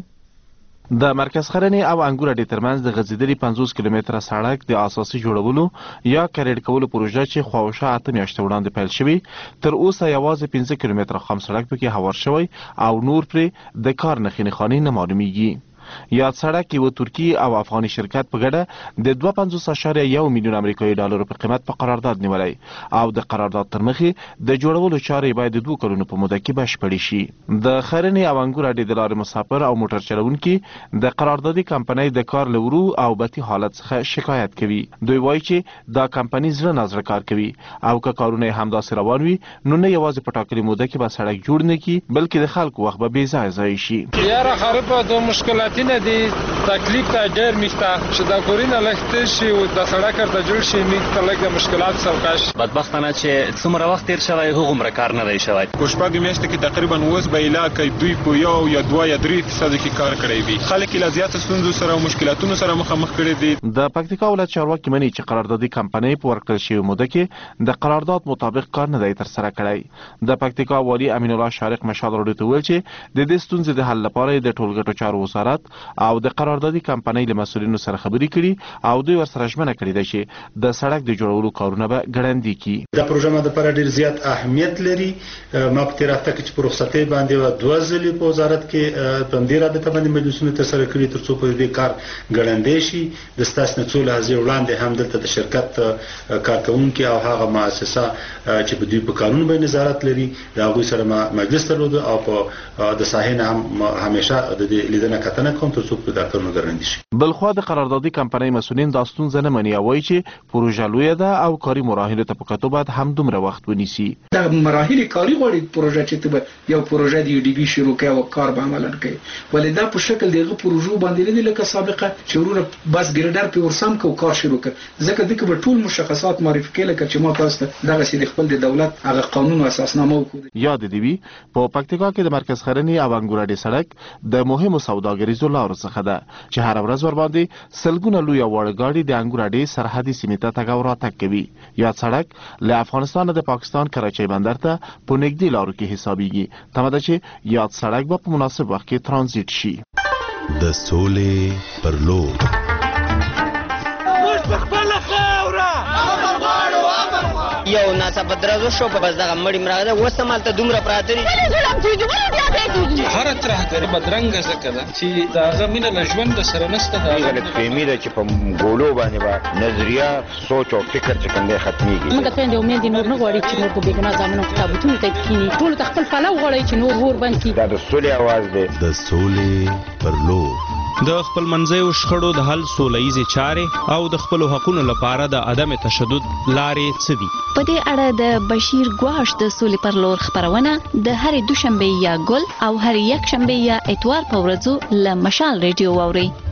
د مرکز خرنې او انګور اډې ترمنځ د غزیدلې پنځوس کیلومتره سړک د اساسي جوړولو یا کریډ کولو پروژه چې خواوشا اته میاشتې وړاندې پیل شوې تر اوسه یوازې پنځه کیلومتره خام سړک پکې هوار شوی او نور پرې د کار نښې نښانې نه معلومیږي. یاد سړک یو ترکی او افغاني شرکت په ګډه د دوه پنځوس اعشاریه یو میلیون امریکایي ډالرو په قیمت په قرارداد نیولای او د قرارداد تر مخې د جوړولو چارې باید د دوه کلونو په موده کې بشپړې شي. د خرنې او انګور اډې د لارې مسافر او موټر چلوونکي د قراردادي کمپنۍ د کار لورو او بتی حالت څخه شکایت کوي. دوی وایي چې دا کمپنۍ زړه نازړه کار کوي او که کارونه همداسې روان وي نو نه یوازې په ټاکلې موده کې به سړک جوړ نه کړي بلکې د خلکو وخت به بې ځایه ضایع شي. یاره خرابه د مشکلات نه دي تکلیف ته ډېر میشته چې دا کورونه لښته شي او د سړک ته جوړ شي میک ته لږ مشکلات سوکاش. بدبختانه چې څومره وخت تیر شوی هغومره کار نه دی شوی. کوشپاګ میاشته کې تقریبا اوس به علاقه دوی په یو یا دوه یا درې فیصد کې کار کړی وي. خلک لا زیات ستونزو سره او مشکلاتونو سره مخامخ کړي دي. د پکتیکا ولایت چارواکي مني چې قراردادي کمپنۍ په ورکړل شوی موده کې د قرارداد مطابق کار نه دی تر سره کړی. د پکتیکا والی امین الله شارق مشال راډیو ته ویل چې د دې ستونزې د حل لپاره د ټولګټو چارو وزارت او د قراردادي کمپنۍ له مسؤلینو سره خبرې کړي او دوی ورسره ژمنه کړې ده چې د سړک د جوړولو کارونه به ګړندي کړي. دا پروژه ماده پر ډیر زیات اهمیت لري. ما په تیر هفته کې چې په رخصتۍ باندې و دوه ځلې په وزارت کې په دې رابطه باندې مجلسونه تر سره کړي ترڅو په دې کار ګړندی شي. د ستاسو نه څو لحظې وړاندې هم دلته د شرکت کارکونکو او هغه مؤسسه چې په دوی په قانون باندې نظارت لري دا غوي سره مجلس درلود او په د ساحې نه هم همیشه د دې لیدنه کتنه نه کوم تر څو په دا کارونه ګرځندي شي. بلخوا د قراردادي کمپنۍ مسؤلین دا ستونزه نه مني او وایي چې پروژه لویه ده او کاري مراحلو ته په کتو باید هم دومره وخت ونیسي. دا مراحل کاري غواړي پروژه چې ته یو پروژه دی ډي بي شروع کوي او کار به عملاً کوي ولې دا په شکل دغه پروژو باندې نه لکه سابقه چې ورونه بس ګریډر په ورسم کو کار شروع کړ ځکه دغه به ټول مشخصات معرفي کړي لکه چې ما تاسو ته دغه سي خپل د دولت هغه قانون او اساسنامه وکړي. یاد دی وی په پکتیکا کې د مرکز خرنی او انګوراډي سړک د مهمو سوداګریزو لارو څخه ده چې هر ورځ ور باندې سلګونه لوی وړګاډي د انګوراډي سرحدي سیمې ته تګ او راتګ کوي. یا سړک له افغانستان د پاکستان کراچۍ بندر ته په نږدې لارو کې حسابيږي. تمه ده چې یاد سړک به په مناسب وخت کې ترانزیت شي. د سولې پر لور یو ناڅاپه درزو شو په بس دغه مړی مرغه ده اوس همالته دومره پراته دي هره ترهګري بدرنګه ځکه ده چې د هغه مینه له ژوند سره نشته. دا غلطفهمي ده چې په ګولو باندې به نظریه سوچ او فکر چې کوم دی ختمېږي. موږ ته د امید نور نه غواړي چې نور په بېګناه ځامنو کتابتونو ته کښېني ټولو ته خپل پلو غواړي چې نور ور بند کړي. دا د سولې اواز دی. د سولې پر لور د خپل منځیو شخړو د حل سولهییزې چارې او د خپلو حقونو لپاره د عدم تشدد لارې څه دي؟ په دې اړه د بشیر ګواش د سولې پر لور خبرونه د هرې دوشنبه یا ګل او هرې یک شنبه یا اتوار په ورځو له مشال ریډیو واورئ.